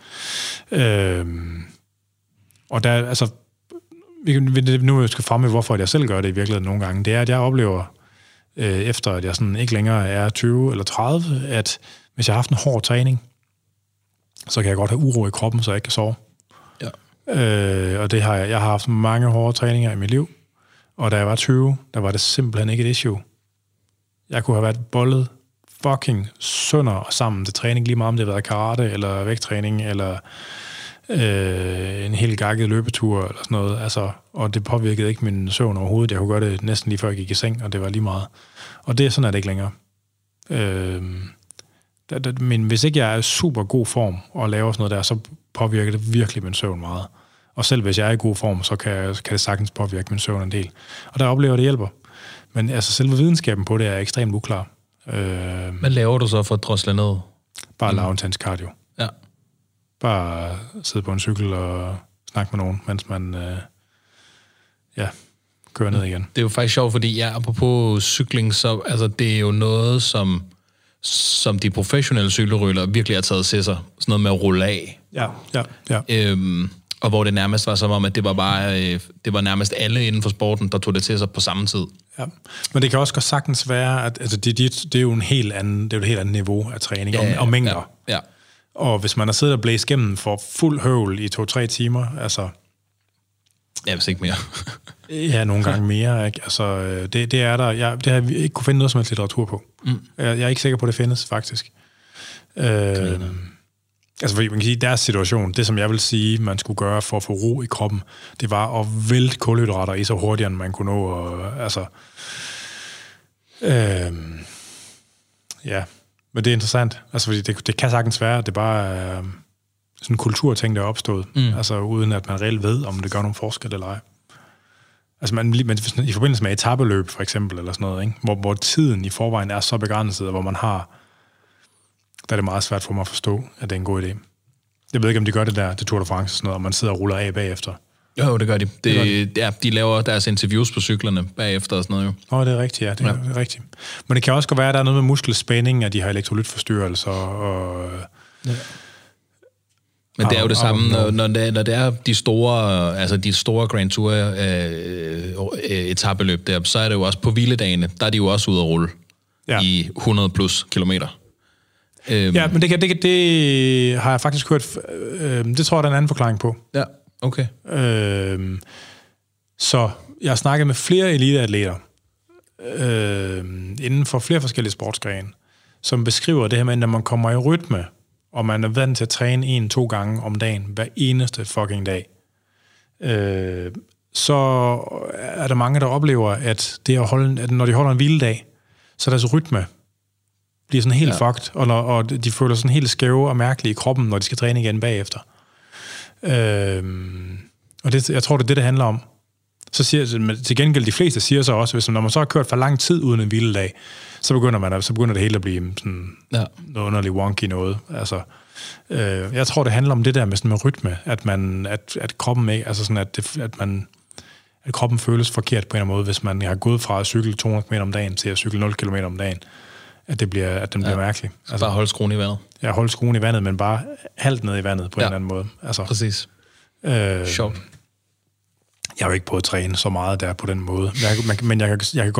A: Og der, altså, nu skal fremme, hvorfor jeg selv gør det i virkeligheden nogle gange, det er, at jeg oplever, efter at jeg sådan ikke længere er 20 eller 30, at hvis jeg har haft en hård træning, så kan jeg godt have uro i kroppen, så jeg ikke kan sove. Ja. Og det har jeg har haft mange hårde træninger i mit liv, og da jeg var 20, der var det simpelthen ikke et issue. Jeg kunne have været bollet fucking sønder og sammen til træning, lige meget om det har været karate, eller vægttræning, eller en helt gakket løbetur, eller sådan noget. Altså, og det påvirkede ikke min søvn overhovedet. Jeg kunne gøre det næsten lige før jeg gik i seng, og det var lige meget. Og det er sådan, at det ikke længere. Men hvis ikke jeg er i super god form og laver sådan noget der, så påvirker det virkelig min søvn meget. Og selv hvis jeg er i god form, så kan det sagtens påvirke min søvn en del. Og der oplever det hjælper. Men altså selve videnskaben på det er ekstremt uklar.
B: Hvad laver du så for at drosle ned?
A: Bare lave intens cardio.
B: Ja.
A: Bare sidde på en cykel og snakke med nogen, mens man kører ned igen.
B: Det er jo faktisk sjovt, fordi apropos cykling, så altså, det er jo noget, som som de professionelle cykelrytter virkelig har taget til sig. Sådan noget med at rulle af.
A: Ja.
B: Og hvor det nærmest var som om, at det var nærmest alle inden for sporten, der tog det til sig på samme tid.
A: Ja. Men det kan også godt sagtens være, at altså, det er jo et helt andet niveau af træning og mængder.
B: Ja.
A: Og hvis man har siddet og blæst igennem for fuld høvl i 2-3 timer, altså...
B: Ja, hvis ikke mere.
A: Ja, nogle gange mere, ikke? Altså, det er der... det har vi ikke kunne finde noget som helst litteratur på. Jeg er ikke sikker på, at det findes, faktisk. Altså, fordi man kan sige, deres situation, det som jeg vil sige, man skulle gøre for at få ro i kroppen, det var at vælte kulhydrater i så hurtigt, end man kunne nå. Og, altså... ja... Men det er interessant, altså fordi det kan sagtens være, at det bare er sådan en kulturting, der er opstået, altså uden at man reelt ved, om det gør nogen forskel eller ej. Altså men i forbindelse med etapeløb for eksempel, eller sådan noget, ikke? Hvor tiden i forvejen er så begrænset, og hvor man har, der er det meget svært for mig at forstå, at det er en god idé. Jeg ved ikke, om de gør det der til Tour de France, sådan noget, og man sidder og ruller af bagefter.
B: Jo, det gør de. De laver deres interviews på cyklerne bagefter og sådan noget jo.
A: Det er rigtigt, ja. Det er rigtigt. Men det kan også godt være, at der er noget med muskelspænding, at de har elektrolytforstyrrelser og... Ja.
B: Men det er jo det samme, når det er de store Grand Tour etapeløb der, så er det jo også på hviledagene, der er de jo også ude at rulle i 100 plus kilometer.
A: Ja, men det har jeg faktisk hørt, det tror jeg, der er en anden forklaring på.
B: Ja, okay.
A: Så jeg har snakket med flere eliteatleter inden for flere forskellige sportsgrene, som beskriver det her med, når man kommer i rytme, og man er vant til at træne 1-2 gange om dagen, hver eneste fucking dag, så er der mange, der oplever, at det at når de holder en hviledag, så deres rytme bliver sådan helt fucked, og de føler sådan helt skæve og mærkelige i kroppen, når de skal træne igen bagefter. Og jeg tror, det er det handler om. Så siger til gengæld, de fleste siger så også, hvis når man så har kørt for lang tid uden en hviledag, så begynder det hele at blive sådan noget underligt wonky noget. Altså, jeg tror, det handler om det der med rytme, at kroppen ikke, altså sådan, at kroppen føles forkert på en eller anden måde, hvis man har gået fra at cykle 200 km om dagen til at cykle 0 km om dagen, at den bliver mærkelig.
B: Altså, bare holde skruen i vandet.
A: Ja, holde skruen i vandet, men bare halvt ned i vandet på en eller anden måde. Altså,
B: præcis. Sjovt.
A: Jeg har jo ikke prøvet at træne så meget der på den måde, men jeg kan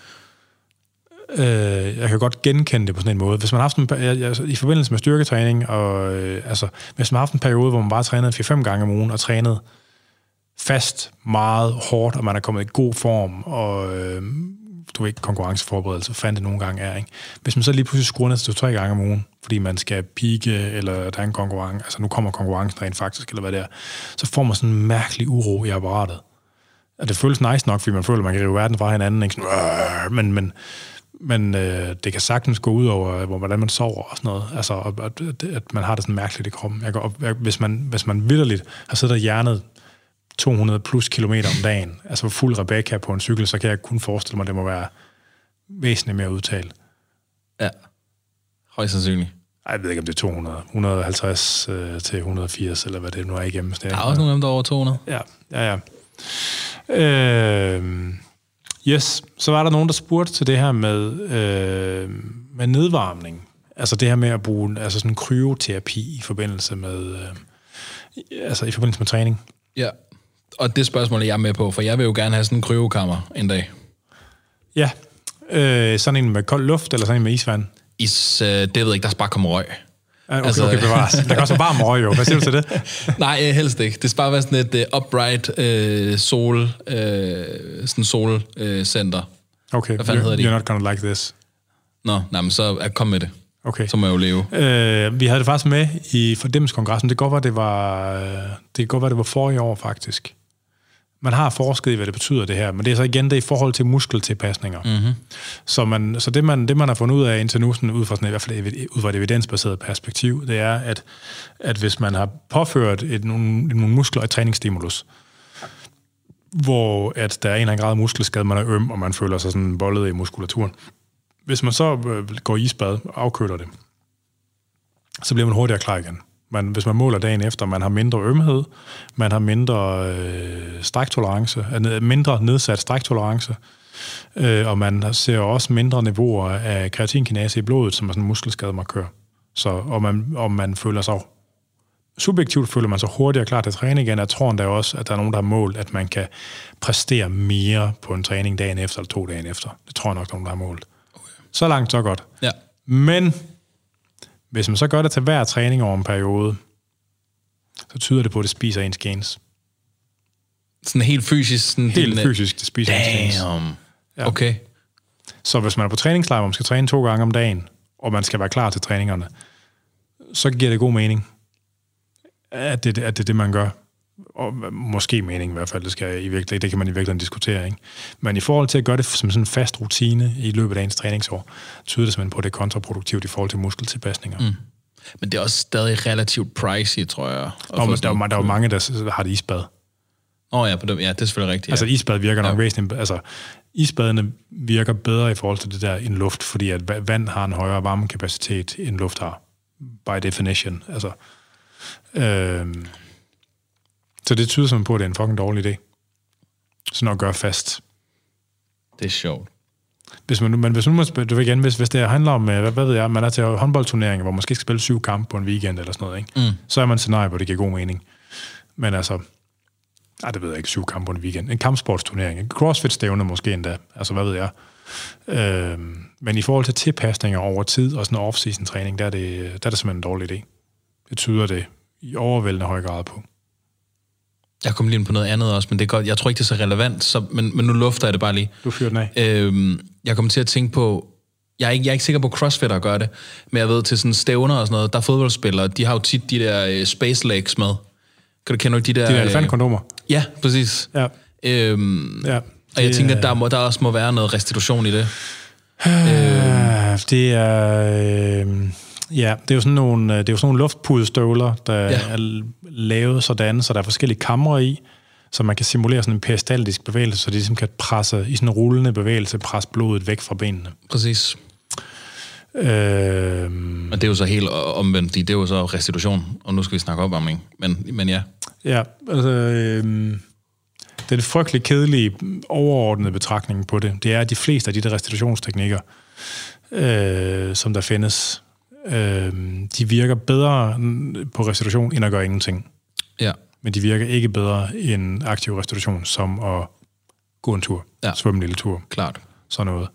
A: godt genkende det på sådan en måde. Hvis man har haft i forbindelse med styrketræning, og hvis man har haft en periode, hvor man bare trænede 4-5 gange om ugen, og trænede fast, meget hårdt, og man er kommet i god form, og du ved ikke, konkurrenceforberedelse, fandt det nogle gange er, ikke? Hvis man så lige pludselig skruer ned til 2-3 gange om ugen, fordi man skal pike, eller der er en konkurrence, altså nu kommer konkurrencen rent faktisk, eller hvad det er, så får man sådan en mærkelig uro i apparatet. Og det føles nice nok, fordi man føler, at man kan rive verden fra hinanden, ikke? Sådan, men det kan sagtens gå ud over, hvordan man sover og sådan noget. Altså, at man har det sådan mærkeligt i kroppen. Hvis man vitterligt har siddet og hjernet 200 plus kilometer om dagen, altså fuld Rebecca på en cykel, så kan jeg kun forestille mig, at det må være væsentligt mere udtalt. Ja.
B: Højst sandsynligt.
A: Jeg ved ikke, om det er 200. 150 til 180, eller hvad det nu er igennem.
B: Der er også nogle af dem, der er over 200.
A: Ja. Yes, så var der nogen, der spurgte til det her med nedvarmning. Altså det her med at bruge sådan kryoterapi i forbindelse med træning. Ja,
B: og det spørgsmål er jeg med på, for jeg vil jo gerne have sådan en kryokammer en dag.
A: Ja, sådan en med kold luft, eller sådan en med isvand?
B: Det ved jeg ikke, der skal bare komme røg.
A: Okay, bevares. Der kan også være varm røg, jo. Hvad siger du til det?
B: Nej, helst ikke. Det skal bare være sådan et upright solcenter.
A: Okay,
B: hvad fanden hedder det?
A: You're not gonna like this.
B: Men så kom med det. Okay. Så må jeg jo leve.
A: Vi havde det faktisk med i fordæmmelskongressen. Det kan godt være, det var forrige år, faktisk. Man har forsket i, hvad det betyder, det her, men det er så igen det i forhold til muskeltilpasninger. Mm-hmm. Så det man har fundet ud af indtil nu, ud fra sådan, i hvert fald ud fra et evidensbaseret perspektiv, det er, at hvis man har påført nogle muskler et træningsstimulus, hvor at der er en eller anden grad muskelskade, man er øm, og man føler sig sådan bollet i muskulaturen. Hvis man så går i isbad og afkøler det, så bliver man hurtigere klar igen. Hvis man måler dagen efter, man har mindre ømhed, man har mindre stræktolerance, mindre nedsat stræktolerance, Og man ser også mindre niveauer af kreatinkinase i blodet, som er sådan en muskelskademarkør. Så om man føler sig subjektivt føler man sig hurtigere klar til at træne igen. Jeg tror endda også, at der er nogen, der har målt, at man kan præstere mere på en træning dagen efter eller 2 dage efter. Det tror jeg nok, nogen, der har målt. Okay. Så langt, så godt.
B: Ja.
A: Men hvis man så gør det til hver træning over en periode, så tyder det på, at det spiser ens gains.
B: Sådan helt fysisk? Sådan
A: helt fysisk, det spiser ens gains.
B: Ja. Okay.
A: Så hvis man er på træningslejr, hvor man skal træne 2 gange om dagen, og man skal være klar til træningerne, så giver det god mening, at det er det, man gør. Og måske mening i hvert fald, det kan man i virkeligheden diskutere, ikke? Men i forhold til at gøre det som sådan en fast rutine i løbet af ens træningsår, tyder det simpelthen på, at det er kontraproduktivt i forhold til muskeltilpasninger.
B: Mm. Men det er også stadig relativt pricey, tror jeg.
A: Der er jo mange, der har det isbad.
B: Ja, det er selvfølgelig rigtigt. Ja.
A: Altså isbad virker nok væsentligt. Altså isbadene virker bedre i forhold til det der end luft, fordi at vand har en højere varmekapacitet end luft har. By definition. Altså, så det tyder simpelthen på, at det er en fucking dårlig idé. Sådan at gøre fast.
B: Det er sjovt.
A: Hvis det handler om, hvad ved jeg, man er til håndboldturneringer, hvor man måske skal spille 7 kampe på en weekend eller sådan noget, ikke? Så er man scenarie, hvor det giver god mening. Men altså, det ved jeg ikke, 7 kampe på en weekend. En kampsportsturnering, en crossfit-stævne måske endda, altså hvad ved jeg. Men i forhold til tilpasninger over tid og sådan en off-season træning, der er det simpelthen en dårlig idé. Det tyder det i overvældende høj grad på.
B: Jeg kom lige ind på noget andet også, men det er godt. Jeg tror ikke, det er så relevant, men nu lufter jeg det bare lige.
A: Du fyrer den af.
B: Jeg kommer til at tænke på, jeg er ikke sikker på, at crossfitter gør det, men jeg ved til sådan stævner og sådan noget, der er fodboldspillere, de har jo tit de der space legs med. Kan du kende de der...
A: De der elefantkondomer?
B: Ja, præcis.
A: Ja.
B: Og jeg tænker, at der også må være noget restitution i det.
A: Det er... Ja, det er jo sådan nogle luftpudestøvler, der er lavet sådan, så der er forskellige kamre i, så man kan simulere sådan en peristaltisk bevægelse, så de ligesom kan presse i sådan en rullende bevægelse, presse blodet væk fra benene.
B: Præcis. Men det er jo så helt omvendt, det er jo så restitution, og nu skal vi snakke opvarmning, men ja.
A: Ja, altså... Den frygtelig kedelige overordnede betragtning på det, det er, at de fleste af de der restitutionsteknikker, som der findes, de virker bedre på restitution, end at gøre ingenting. Ja. Men de virker ikke bedre end aktiv restitution, som at gå en tur, svømme en lille tur.
B: Klart.
A: Sådan noget.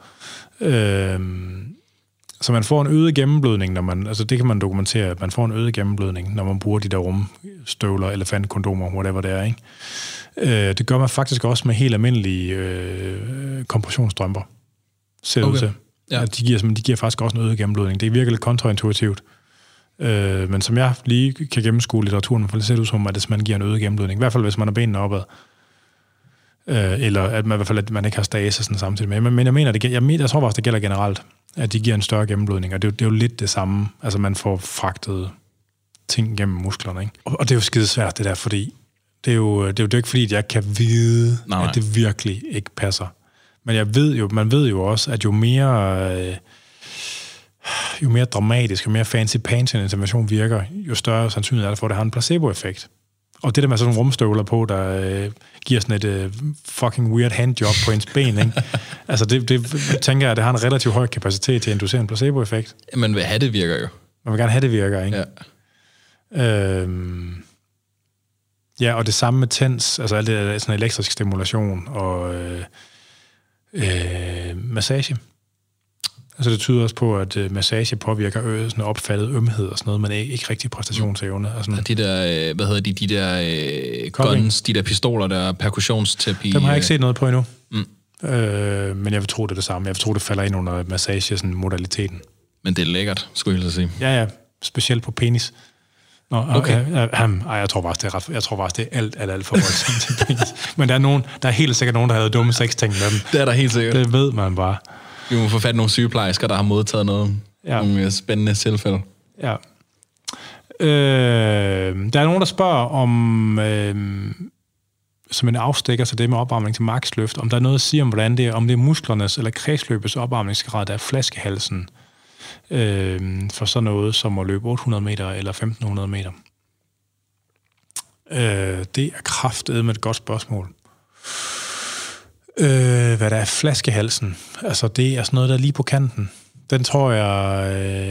A: Så man får en øget gennemblødning, det kan man dokumentere, at man får en øget gennemblødning, når man bruger de der rumstøvler, elefantkondomer, whatever det er, ikke? Det gør man faktisk også med helt almindelige kompressionsstrømper, ser det ud til. Ja. At de giver faktisk også en øget gennemblødning. Det virker lidt kontraintuitivt. Men som jeg lige kan gennemskue litteraturen, for det ser ud som, at man giver en øget gennemblødning. I hvert fald, hvis man har benene opad. Eller at man, i hvert fald, at man ikke har stase sådan samtidig med. Men jeg mener, jeg tror faktisk, det gælder generelt, at de giver en større gennemblødning. Og det er jo lidt det samme. Altså, man får fragtet ting gennem musklerne, ikke? Og det er jo skide svært, det der, fordi det er jo ikke fordi, at jeg kan vide, at det virkelig ikke passer. Men man ved jo også, at jo mere dramatisk, jo mere fancy-pansy en intervention virker, jo større sandsynlighed er det for, at det har en placebo-effekt. Og det der med sådan nogle rumstøvler på, der giver sådan et fucking weird handjob på ens ben, ikke? Altså det tænker jeg, at det har en relativt høj kapacitet til at inducere en placebo-effekt.
B: Man vil have det virker jo.
A: Man vil gerne have det virker, ikke?
B: Ja.
A: Ja, og det samme med TENS, altså alt det sådan elektrisk stimulation og massage. Altså det tyder også på, at massage påvirker sådan opfattet ømhed og sådan noget, men ikke rigtig præstationsevne. Og sådan.
B: De der, hvad hedder de der guns, de der pistoler, der perkussionsterapi.
A: Dem har jeg ikke set noget på endnu. Men jeg vil tro, det er det samme. Jeg vil tro, det falder ind under massage, sådan modaliteten.
B: Men det er lækkert, skulle jeg sige.
A: Ja, specielt på penis. Nå, okay. Jeg tror faktisk, det er alt for voldsomt til penis. Men der er helt sikkert nogen, der havde dumme sexting med dem.
B: Det er der helt sikkert.
A: Det ved man bare.
B: Vi må få fat nogle sygeplejersker, der har modtaget nogle spændende tilfælde. Ja.
A: Der er nogen, der spørger om, som en afstikker til det med opvarmning til maksløft, om der er noget at sige om, hvordan det er, om det er musklernes eller kredsløbets opvarmningsgrad, der er flaskehalsen for sådan noget som at løbe 800 meter eller 1500 meter. Det er kraftedeme et godt spørgsmål. Hvad der er flaskehalsen. Altså, det er sådan noget, der er lige på kanten. Den tror jeg...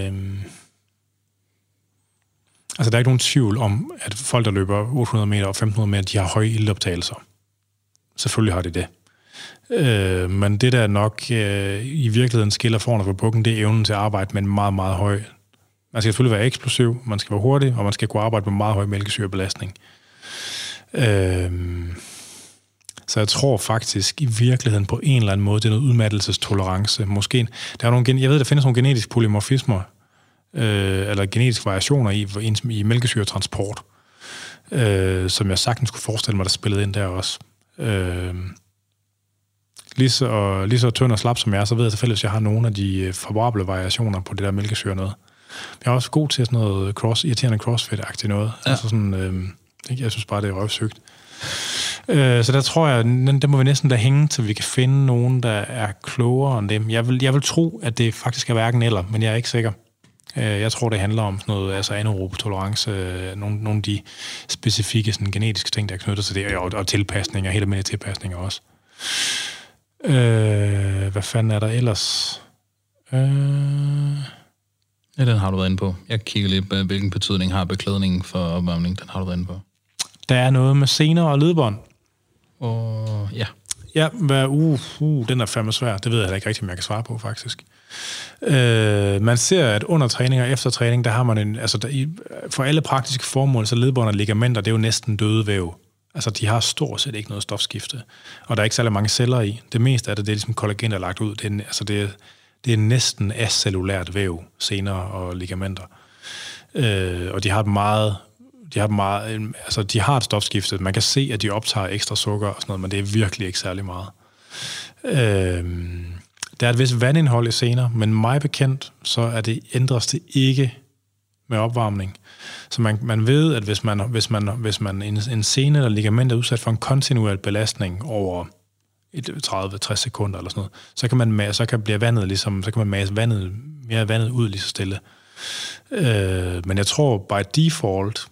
A: Altså, der er ikke nogen tvivl om, at folk, der løber 800 meter og 1500 meter, de har høje iltoptagelser. Selvfølgelig har de det. Men det, der nok i virkeligheden skiller foran for bukken, det er evnen til at arbejde med en meget, meget høj... Man skal selvfølgelig være eksplosiv, man skal være hurtig, og man skal kunne arbejde med meget høj mælkesyrebelastning. Så jeg tror faktisk i virkeligheden på en eller anden måde, det er noget udmattelsestolerance. Måske, der er nogle, jeg ved, der findes nogle genetiske polymorfismer, eller genetiske variationer i mælkesyretransport, som jeg sagtens kunne forestille mig, der spillede ind der også. Lige så tynd og slap som jeg er, så ved jeg selvfølgelig, hvis jeg har nogle af de favorable variationer på det der mælkesyre noget. Jeg er også god til sådan noget irriterende crossfit-agtigt noget. Ja. Altså sådan, jeg synes bare, det er røvsygt. Så der tror jeg, der må vi næsten da hænge, til vi kan finde nogen, der er klogere end dem. Jeg vil tro, at det faktisk er hverken eller, men jeg er ikke sikker. Jeg tror, det handler om sådan noget, altså anaerob tolerance, nogle af de specifikke sådan, genetiske ting, der er knyttet til det, og tilpasninger, helt almindelige tilpasninger også. Hvad fanden er der ellers?
B: Ja, den har du været inde på. Jeg kigger lidt på, hvilken betydning har beklædningen for opvarmning. Den har du været inde på. Der
A: er noget med sener og ledbånd.
B: Og ja.
A: Ja, den er fandme svær. Det ved jeg heller ikke rigtig, om jeg kan svare på, faktisk. Man ser, at under træning og efter træning, der har man for alle praktiske formål, så ledbånd og ligamenter, det er jo næsten døde væv. Altså, de har stort set ikke noget stofskifte. Og der er ikke særlig mange celler i. Det meste af det er ligesom kollagen, der er lagt ud. Det er næsten acellulært væv, sener og ligamenter. Og de har et stofskifte. Man kan se, at de optager ekstra sukker og sådan noget, men det er virkelig ikke særlig meget. Der er et vist vandindhold i sener, men mig bekendt, så ændres det ikke med opvarmning. Så man ved, at hvis man en sene eller ligament er udsat for en kontinuerlig belastning over 30-60 sekunder eller sådan noget, så kan man mase mere vandet ud lige så stille. Men jeg tror by default,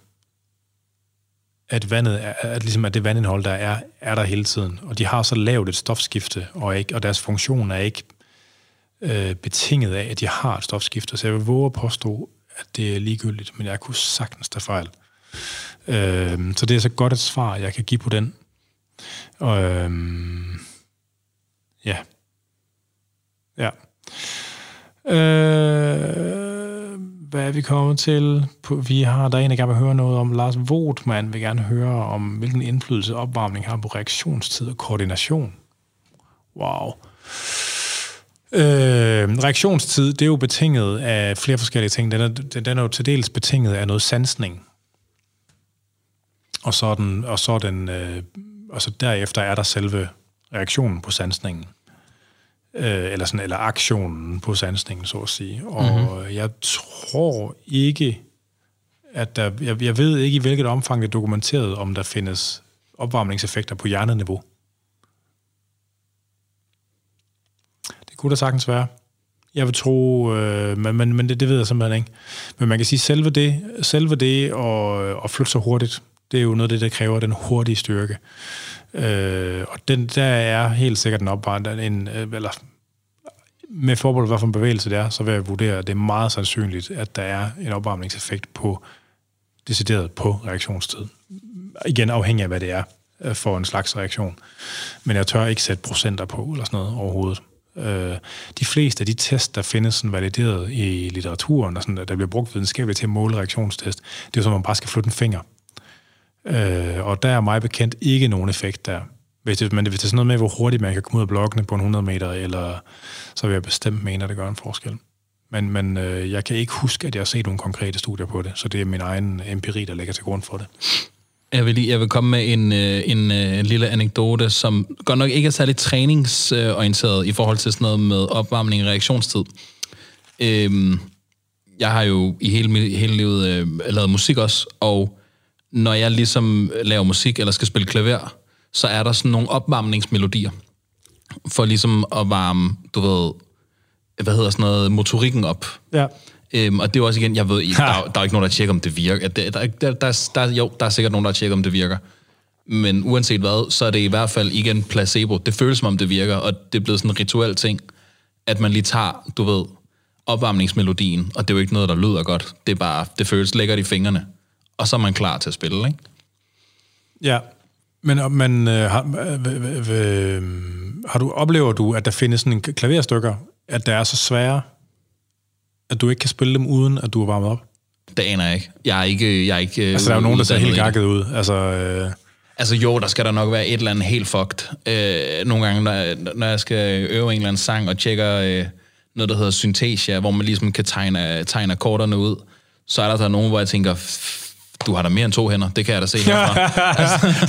A: at vandet at det vandindhold, der er der hele tiden. Og de har så lavt et stofskifte, og deres funktion er ikke betinget af, at de har et stofskifte. Så jeg vil våge at påstå, at det er ligegyldigt, men jeg kunne sagtens tage fejl. Så det er så godt et svar, jeg kan give på den. Og ja. Hvad er vi kommet til? Der er en, der gerne vil høre noget om. Lars Vogtmann vil gerne høre om, hvilken indflydelse opvarmning har på reaktionstid og koordination. Wow. Reaktionstid, det er jo betinget af flere forskellige ting. Den er jo til dels betinget af noget sansning. Og så derefter er der selve reaktionen på sansningen. Eller aktionen på sansningen, så at sige. Og jeg tror ikke, at jeg ved ikke, i hvilket omfang det er dokumenteret, om der findes opvarmningseffekter på hjerneniveau. Det kunne da sagtens være. Jeg vil tro, men det ved jeg simpelthen ikke. Men man kan sige, selve det at flytte så hurtigt, det er jo noget af det, der kræver den hurtige styrke. Og der er helt sikkert en opvarmning, eller med forbehold, hvad for en bevægelse det er, så vil jeg vurdere, at det er meget sandsynligt, at der er en opvarmningseffekt decideret på reaktionstid. Igen afhængig af, hvad det er for en slags reaktion. Men jeg tør ikke sætte procenter på, eller sådan noget overhovedet. De fleste af de tests, der findes sådan valideret i litteraturen, og sådan, der bliver brugt videnskabeligt til at måle reaktionstest, det er jo som, man bare skal flytte en finger. Og der er mig bekendt ikke nogen effekt der. Hvis det er sådan noget med, hvor hurtigt man kan komme ud af blokkene på en 100 meter, eller så vil jeg bestemt mene, at det gør en forskel. Men jeg kan ikke huske, at jeg har set nogle konkrete studier på det, så det er min egen empiri, der ligger til grund for det.
B: Jeg vil komme med en lille anekdote, som godt nok ikke er særlig træningsorienteret i forhold til sådan noget med opvarmning og reaktionstid. Jeg har jo i hele livet lavet musik også, og når jeg ligesom laver musik eller skal spille klaver, så er der sådan nogle opvarmningsmelodier for ligesom at varme, motorikken op. Ja. Og det er også igen, jeg ved, der er ikke nogen, der tjekker, om det virker. Der er sikkert nogen, der tjekker, om det virker. Men uanset hvad, så er det i hvert fald igen placebo. Det føles som om det virker, og det er blevet sådan en rituel ting, at man lige tager, du ved, opvarmningsmelodien, og det er jo ikke noget, der lyder godt. Det er bare, det føles lækkert i fingrene, og så er man klar til at spille, ikke?
A: Ja, men oplever du, at der findes sådan en klaverstykker, at der er så svære, at du ikke kan spille dem, uden at du er varmet op?
B: Det aner jeg ikke. Jeg er ikke
A: altså, der er jo nogen, der ser helt gakket ud.
B: Altså jo, der skal der nok være et eller andet helt fucked. Nogle gange, når jeg skal øve en eller anden sang og tjekker noget, der hedder syntesia, hvor man ligesom kan tegne akkorderne ud, så er der nogen, hvor jeg tænker, du har da mere end 2 hænder, det kan jeg da se herfra. Altså.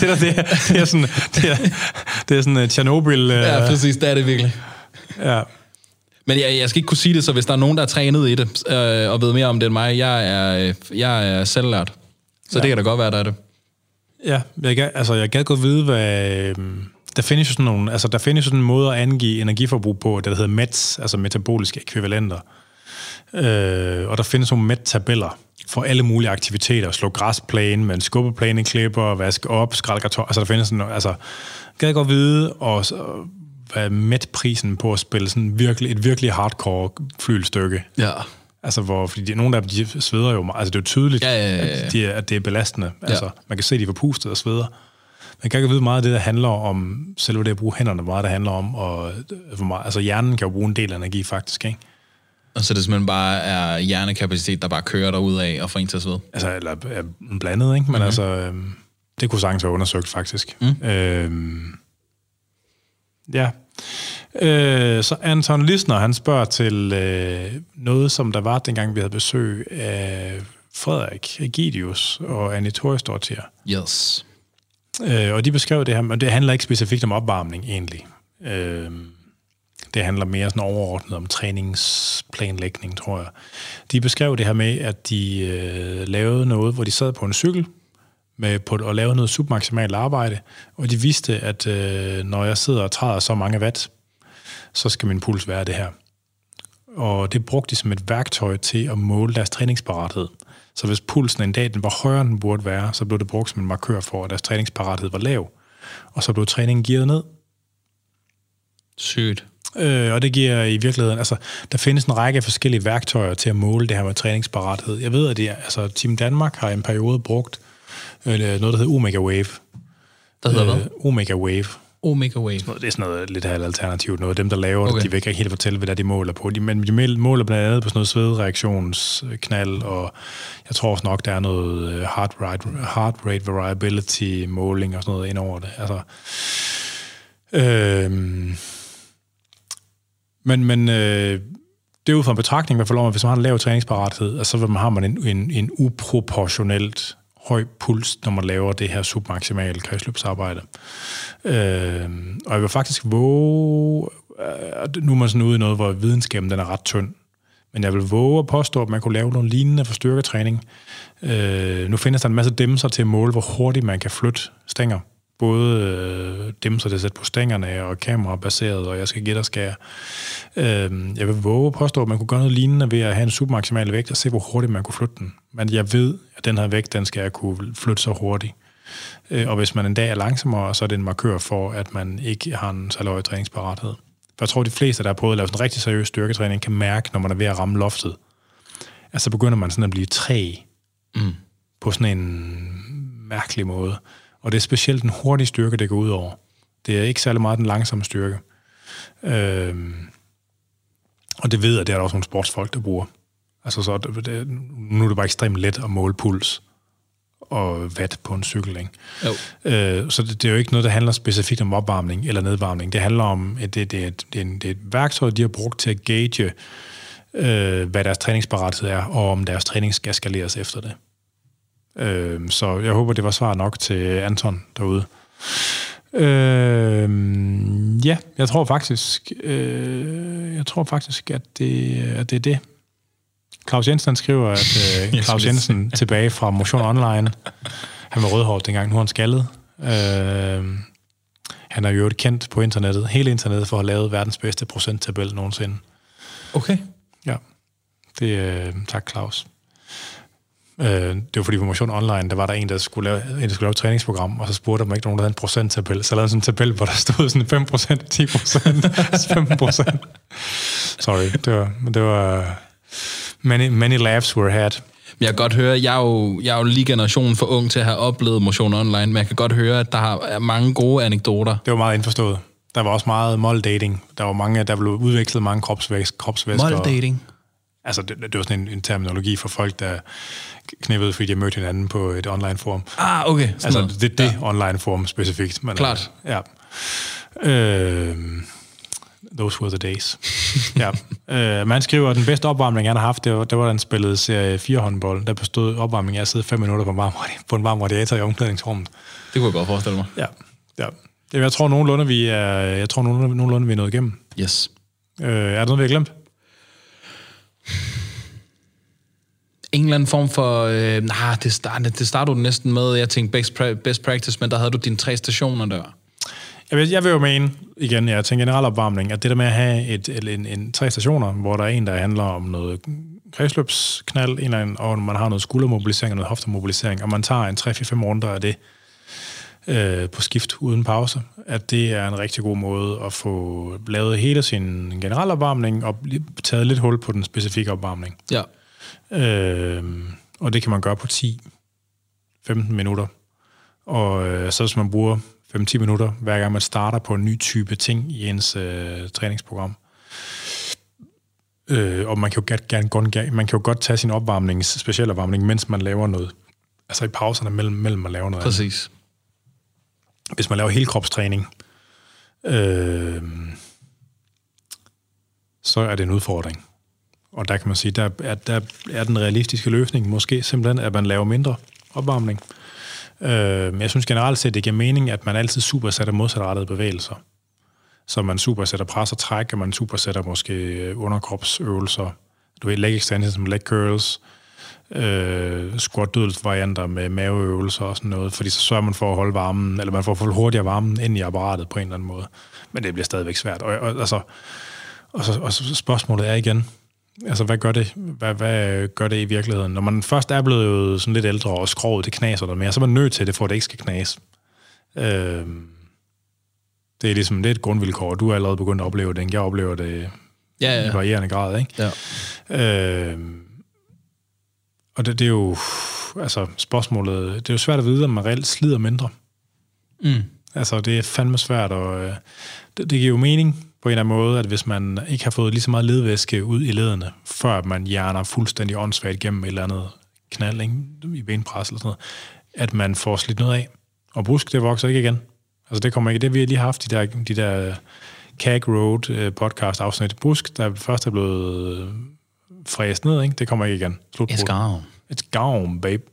A: det er sådan Chernobyl.
B: Ja, præcis, det er det virkelig.
A: Ja.
B: Men jeg skal ikke kunne sige det, så hvis der er nogen, der er trænet i det, og ved mere om det end mig, jeg er selvlært. Så det kan da godt være, der er det.
A: Ja, jeg gad godt vide, hvad... Der findes jo sådan en måde at angive energiforbrug på, det der hedder METs, altså metaboliske ekvivalenter. Og der findes nogle MET-tabeller for alle mulige aktiviteter. Slå græsplæne med en skubbeplæneklipper, vaske op, skrælle karton. Altså der findes sådan... Altså, gad godt vide, og hvad MET-prisen på at spille sådan et virkelig hardcore flylstykke.
B: Ja.
A: Altså, fordi nogle af dem, de sveder jo meget. Altså, det er jo tydeligt, at det er belastende. Altså, man kan se, at de er forpustet og sveder. Man kan ikke vide meget af det, der handler om, selve det at bruge hænderne, meget der handler om, og altså, hjernen kan jo bruge en del af energi, faktisk, ikke?
B: Og så det simpelthen bare er hjernekapacitet, der bare kører derud af og får en til at svede? Altså,
A: eller blandet, ikke? Men altså, det kunne sagtens være undersøgt, faktisk. Ja. Så Anton Lisner, han spørger til noget, som der var, dengang vi havde besøg af Frederik Egidius og Annie Torisdottir.
B: Yes.
A: Og de beskrev det her, men det handler ikke specifikt om opvarmning, egentlig. Det handler mere sådan overordnet om træningsplanlægning, tror jeg. De beskrev det her med, at de lavede noget, hvor de sad på en cykel, og lave noget submaksimalt arbejde, og de vidste, at når jeg sidder og træder så mange watt, så skal min puls være det her. Og det brugte de som et værktøj til at måle deres træningsparathed. Så hvis pulsen en dag den var højere, end den burde være, så blev det brugt som en markør for, at deres træningsparathed var lav. Og så blev træningen gearet ned.
B: Sygt.
A: Og det giver i virkeligheden, altså, der findes en række forskellige værktøjer til at måle det her med træningsparathed. Jeg ved, at Team Danmark har i en periode brugt noget, der hedder Omega Wave.
B: Hvad hedder hvad?
A: Omega Wave.
B: Omega Wave.
A: Det er sådan noget lidt alternativt noget. Dem, der laver det, de vil ikke helt fortælle, hvad de måler på. Men de måler blandt andet på sådan noget svedreaktionsknald, og jeg tror også nok, der er noget heart rate variability måling og sådan noget ind over det. Altså, men det er ud fra en betragtning, i hvert fald om, at hvis man har en lav træningsparathed, så har man en uproportionelt høj puls, når man laver det her submaksimale kredsløbsarbejde. Og jeg vil faktisk våge, nu er man sådan ude i noget, hvor videnskaben den er ret tynd, men jeg vil våge at påstå, at man kunne lave nogle lignende for styrketræning. Nu findes der en masse dæmser til at måle, hvor hurtigt man kan flytte stænger. Både dæmser, der sætter på stængerne, og kamerabaseret, og jeg skal gætte og skære. Jeg vil våge at påstå, at man kunne gøre noget lignende ved at have en submaksimal vægt, og se, hvor hurtigt man kunne flytte den. Men jeg ved, at den her vægt, den skal jeg kunne flytte så hurtigt. Og hvis man en dag er langsommere, så er det en markør for, at man ikke har en så høj træningsparathed. For jeg tror, de fleste, der har prøvet at lave sådan en rigtig seriøs styrketræning, kan mærke, når man er ved at ramme loftet. Altså begynder man sådan at blive træg på sådan en mærkelig måde. Og det er specielt den hurtige styrke, det går ud over. Det er ikke særlig meget den langsomme styrke. Og det ved jeg, at det er der også nogle sportsfolk, der bruger. Altså så nu er det bare ekstremt let at måle puls og watt på en cykel, ikke? Så det er jo ikke noget, der handler specifikt om opvarmning eller nedvarmning. Det handler om, at det er et værktøj, de har brugt til at gauge, hvad deres træningsparathed er, og om deres træning skal skaleres efter det. Så jeg håber, det var svar nok til Anton derude. Ja, jeg tror faktisk, at det er det. Claus Jensen skriver, at Claus Jensen tilbage fra Motion Online. Han var rødhåret dengang, nu er han skaldet. Han er jo kendt på internettet, hele internettet, for at have lavet verdens bedste procenttabel nogensinde.
B: Okay.
A: Ja, tak Claus. Det var fordi på Motion Online, der var der en, der skulle lave et træningsprogram, og så spurgte der ikke nogen, der havde en procenttabel. Så lavede sådan en tabel, hvor der stod sådan 5%, 10%, 5%. Sorry, det var many laughs were had.
B: Jeg kan godt høre, jeg er jo lige generationen for ung til at have oplevet Motion Online, men jeg kan godt høre, at der er mange gode anekdoter.
A: Det var meget indforstået. Der var også meget mold-dating. Der var mange, der blev udvekslet mange kropsvæsker.
B: Mold-dating?
A: Altså, det var sådan en terminologi for folk, der knæppede, fordi de mødte hinanden på et online-forum.
B: Okay.
A: Altså, det online-forum specifikt. Men,
B: klart.
A: Ja. Those were the days. Ja. Man skriver, at den bedste opvarmning, han har haft, det var, da han spillede serie 4-håndbold. Der bestod opvarmning af at sidde 5 minutter på en varm radiator i omklædningsrummet.
B: Det kunne jeg godt forestille mig.
A: Ja. Jeg tror nogenlunde, vi er nået igennem.
B: Yes.
A: Er der noget, vi har glemt?
B: En eller anden form for... det startede du næsten med, jeg tænkte best practice, men der havde du dine 3 stationer der.
A: Jeg vil jo mene, igen, jeg tænker generel opvarmning, at det der med at have 3 stationer, hvor der er en, der handler om noget kredsløbsknald, og man har noget skuldermobilisering og noget hoftemobilisering, og man tager en 3-4-5 runder af det på skift uden pause, at det er en rigtig god måde at få lavet hele sin generelle opvarmning og taget lidt hul på den specifikke opvarmning.
B: Ja.
A: Og det kan man gøre på 10-15 minutter. Og så hvis man bruger 5-10 minutter, hver gang man starter på en ny type ting i ens træningsprogram. Og man kan jo godt tage sin opvarmning, speciel opvarmning, mens man laver noget. Altså i pauserne mellem man laver noget.
B: Præcis.
A: Hvis man laver helkropstræning, så er det en udfordring. Og der kan man sige, der er den realistiske løsning måske simpelthen, at man laver mindre opvarmning. Jeg synes generelt set, det giver mening, at man altid supersætter modsatrettede bevægelser. Så man supersætter pres og træk, og man supersætter måske underkropsøvelser. Du ved, leg extensions som leg curls, squat varianter med maveøvelser og sådan noget, fordi så sørger man for at holde varmen, eller man får for hurtigere varmen ind i apparatet på en eller anden måde. Men det bliver stadigvæk svært. Og så spørgsmålet er igen, altså hvad gør det? Hvad gør det i virkeligheden? Når man først er blevet sådan lidt ældre, og skroget det knaser noget mere, så er man nødt til det, for at det ikke skal knase. Det er ligesom lidt et grundvilkår. Du er allerede begyndt at opleve det, ikke? Jeg oplever det i varierende grad, ikke? Ja. Og det er jo, altså spørgsmålet, det er jo svært at vide, om man reelt slider mindre. Altså det er fandme svært, og det giver jo mening på en eller anden måde, at hvis man ikke har fået lige så meget ledvæske ud i ledene, før man hjerner fuldstændig åndssvagt gennem et eller andet knald, ikke? I benpres eller sådan noget, at man får slidt noget af. Og brusk, det vokser ikke igen. Altså det kommer ikke. Det vi har lige haft, de der CAG Road podcast afsnit. Brusk, der først er blevet fræst ned, ikke? Det kommer ikke igen. It's gone, babe.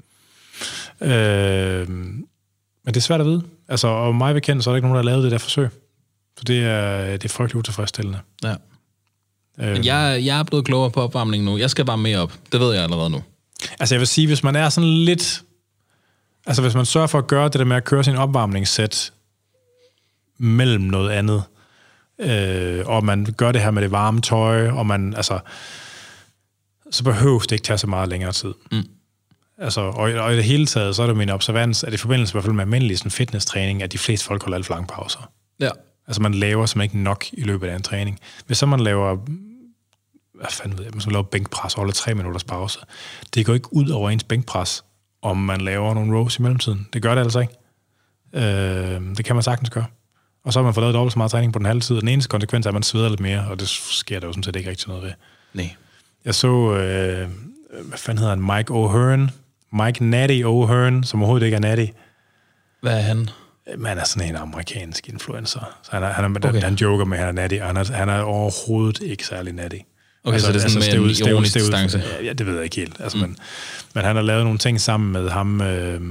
A: Men det er svært at vide. Altså, og mig bekendt, så er der ikke nogen, der har lavet det der forsøg. Så det er frygtelig utilfredsstillende.
B: Ja. Men jeg er blevet klogere på opvarmning nu. Jeg skal varme mere op. Det ved jeg allerede nu.
A: Altså jeg vil sige, hvis man er sådan lidt... Altså hvis man sørger for at gøre det der med at køre sin opvarmningssæt mellem noget andet, og man gør det her med det varme tøj, og man, altså... Så behøves det ikke tage så meget længere tid. Altså, og i det hele taget, så er det min observans, at i forbindelse i hvert fald med almindelig sådan fitnesstræning, at de fleste folk holder alt for lange pauser.
B: Ja.
A: Altså man laver simpelthen ikke nok i løbet af en træning. Hvis så man laver, hvad fanden ved jeg, man laver bænkpres og holder 3 minutters pause, det går ikke ud over ens bænkpres, om man laver nogle rows i mellemtiden. Det gør det altså ikke. Det kan man sagtens gøre. Og så har man fået lavet dobbelt så meget træning på den halve tid, og den eneste konsekvens er, at man sveder lidt mere, og det sker der jo sådan set ikke rigtig noget ved.
B: Nej.
A: Jeg så, hvad fanden hedder han, Mike Natty O'Hearn, som overhovedet ikke er Natty.
B: Hvad er han?
A: Man er sådan en amerikansk influencer. Så han joker med, at han er natty, og han er overhovedet ikke særlig natty.
B: Okay, altså, så det er sådan med en ironisk distance?
A: Ja, det ved jeg ikke helt. Altså, men han har lavet nogle ting sammen med ham,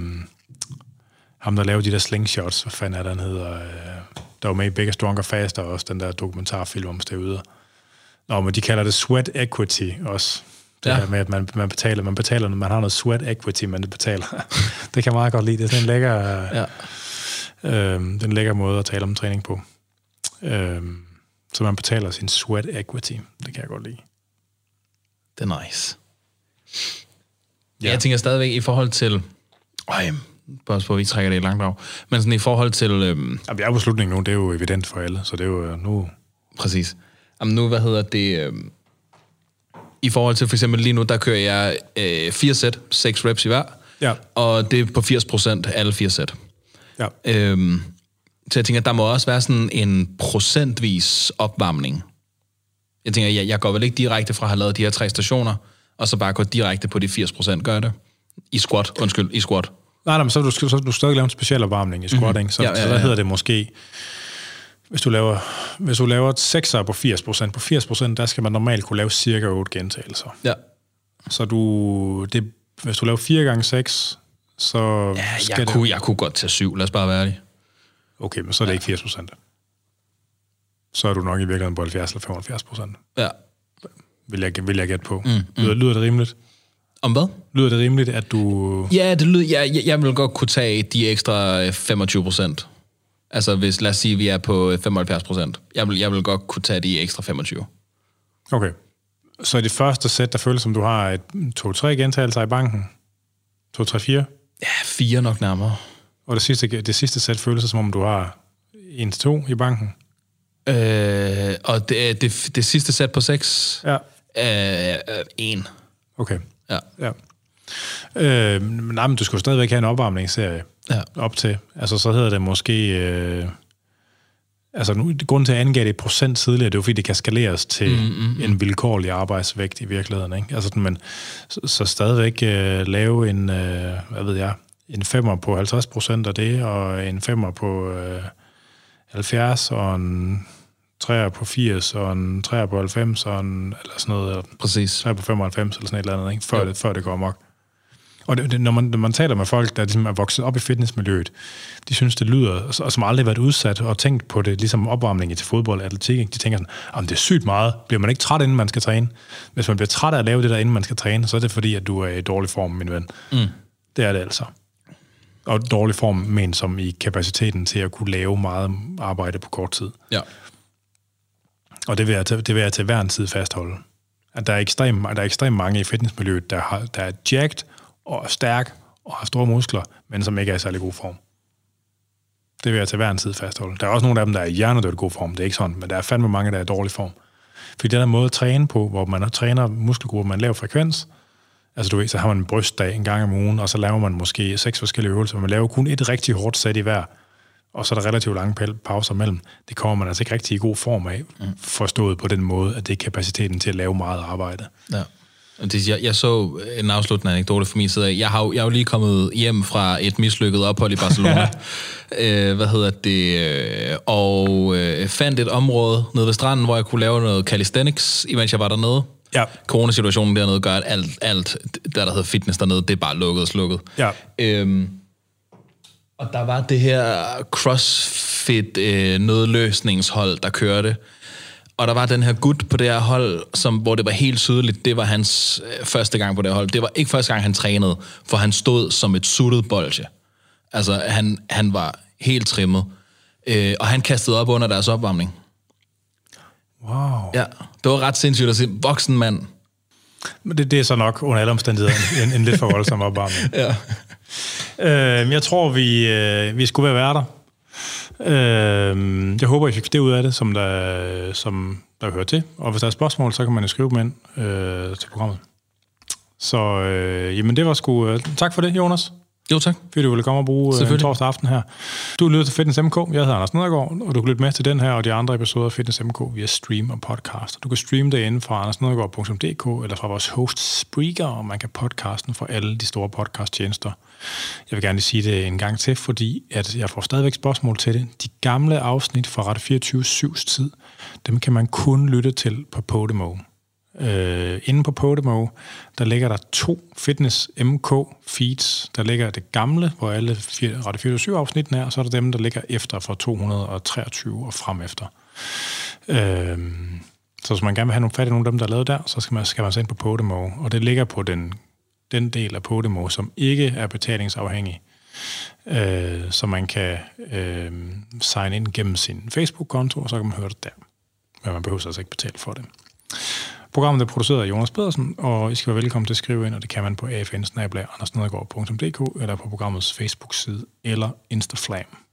A: der lavede de der slingshots. Hvad fanden er det, han hedder? Der var med i Bigger, Stronger, Faster også, den der dokumentarfilm om stævder. Nå, men de kalder det sweat equity også. Det her med, at man betaler, når man har noget sweat equity, man betaler. Det kan jeg meget godt lide. Det er sådan en lækker måde at tale om træning på. Så man betaler sin sweat equity. Det kan jeg godt lide.
B: Det er nice. Ja. Jeg tænker stadigvæk i forhold til... bare på, vi trækker det langt af. Men sådan i forhold til...
A: Vi er på slutningen nu, det er jo evident for alle, så det er jo nu...
B: Præcis. Jamen nu, i forhold til for eksempel lige nu, der kører jeg 4 sæt, 6 reps i hver, og det er på 80% alle 4 sæt.
A: Ja.
B: Så jeg tænker, der må også være sådan en procentvis opvarmning. Jeg tænker, jeg går vel ikke direkte fra at have lavet de her 3 stationer, og så bare gå direkte på de 80%, gør det? I squat.
A: Nej, men så er du stadig lave en speciel opvarmning i squatting, så der hedder det måske... Hvis du laver et 6'er på 80%, der skal man normalt kunne lave cirka 8 gentagelser.
B: Ja.
A: Så hvis du laver 4x6, så...
B: Ja, jeg kunne godt tage 7, lad os bare være ærlig.
A: Okay, men så er det ikke 80%. Så er du nok i virkeligheden på 70 eller 75%.
B: Ja.
A: Vil jeg gætte på. Lyder det rimeligt?
B: Om hvad?
A: Lyder det rimeligt, at du...
B: Ja, det lyder... Jeg vil godt kunne tage de ekstra 25%. Altså, lad os sige, at vi er på 75%. Jeg vil godt kunne tage de ekstra 25.
A: Okay. Så i det første sæt, der føles som, du har 2-3 gentagelser i banken? 2-3-4?
B: Ja, 4 nok nærmere.
A: Og det sidste sæt føles som om, du har 1-2 i banken?
B: Og det sidste sæt på 6?
A: Ja.
B: 1.
A: Okay.
B: Ja.
A: Men du skal jo stadigvæk have en opvarmningsserie op til. Altså, så hedder det måske... grunden til at angive det i procent tidligere, det er jo fordi, det kan skaleres til en vilkårlig arbejdsvægt i virkeligheden. Ikke? Altså, men så stadigvæk lave en, en 5'er på 50% af det, og en 5'er på 70, og en 3'er på 80, og en 3'er på 90, og en, eller sådan noget.
B: Præcis.
A: 3'er på 95, eller sådan et eller andet, ikke? Før det går amok. Og når man taler med folk, der ligesom er vokset op i fitnessmiljøet, de synes, det lyder, og som aldrig har været udsat og tænkt på det, ligesom opvarmning til fodbold og atletik, de tænker sådan, det er sygt meget. Bliver man ikke træt, inden man skal træne? Hvis man bliver træt af at lave det der, inden man skal træne, så er det fordi, at du er i dårlig form, min ven. Det er det altså. Og dårlig form, men som i kapaciteten til at kunne lave meget arbejde på kort tid.
B: Ja.
A: Og det vil jeg til hver en tid fastholde. At der er ekstremt mange i fitnessmiljøet, der er jacked, og er stærk, og har store muskler, men som ikke er i særlig god form. Det vil jeg til hver en tid fastholde. Der er også nogle af dem, der er i hjernedødt god form, det er ikke sådan, men der er fandme mange, der er i dårlig form. Fordi den der måde at træne på, hvor man træner muskelgrupper med en lav frekvens, altså du ved, så har man en brystdag en gang om ugen, og så laver man måske 6 forskellige øvelser, man laver kun et rigtig hårdt sæt i hver, og så er der relativt lange pauser mellem. Det kommer man altså ikke rigtig i god form af, forstået på den måde, at det er kapaciteten til at lave meget arbejde. Ja.
B: Jeg så en afsluttende anekdote fra min side af. Jeg er jo lige kommet hjem fra et mislykket ophold i Barcelona. Og fandt et område nede ved stranden, hvor jeg kunne lave noget calisthenics, imens jeg var dernede. Ja. Coronasituationen dernede gør, at alt der hedder fitness dernede, det er bare lukket og slukket. Ja. Og der var det her CrossFit nødløsningshold, der kørte. Og der var den her gut på det her hold, hvor det var helt tydeligt, det var hans første gang på det hold. Det var ikke første gang, han trænede, for han stod som et suttet bolsje. Altså, han var helt trimmet. Og han kastede op under deres opvarmning.
A: Wow.
B: Ja, det var ret sindssygt at se. Voksen mand.
A: Men det er så nok under alle omstændigheder en lidt for voldsom opvarmning. Ja. Jeg tror, vi skulle være værter. Jeg håber, I fik det ud af det, som der hører til. Og hvis der er spørgsmål, så kan man jo skrive dem ind til programmet. Så jamen det var sgu... tak for det, Jonas.
B: Jo, tak.
A: Fordi du ville komme og bruge en torsdag aften her. Du lytter til Fitness MK. Jeg hedder Anders Nedergaard, og du kan lytte med til den her og de andre episoder af Fitness MK via stream og podcast. Du kan streame det inde fra andersnedergaard.dk eller fra vores host Spreaker, og man kan podcasten fra alle de store podcasttjenester. Jeg vil gerne lige sige det en gang til, fordi at jeg får stadigvæk spørgsmål til det. De gamle afsnit fra Radio 24/7's tid, dem kan man kun lytte til på Podimo. Inde på Podimo, der ligger der 2 Fitness MK feeds. Der ligger det gamle, hvor alle Radio 24/7 afsnittene er, og så er der dem, der ligger efter fra 223 og frem efter. Så hvis man gerne vil have nogle fat i nogle af dem, der er lavet der, så skal man se ind på Podimo, og det ligger på den del af Podimo, som ikke er betalingsafhængig. Så man kan sign ind gennem sin Facebook-konto, og så kan man høre det der. Men man behøver altså ikke betale for det. Programmet er produceret af Jonas Pedersen, og I skal være velkommen til at skrive ind, og det kan man på afn@andersnedergaard.dk eller på programmets Facebook-side eller Instaflam.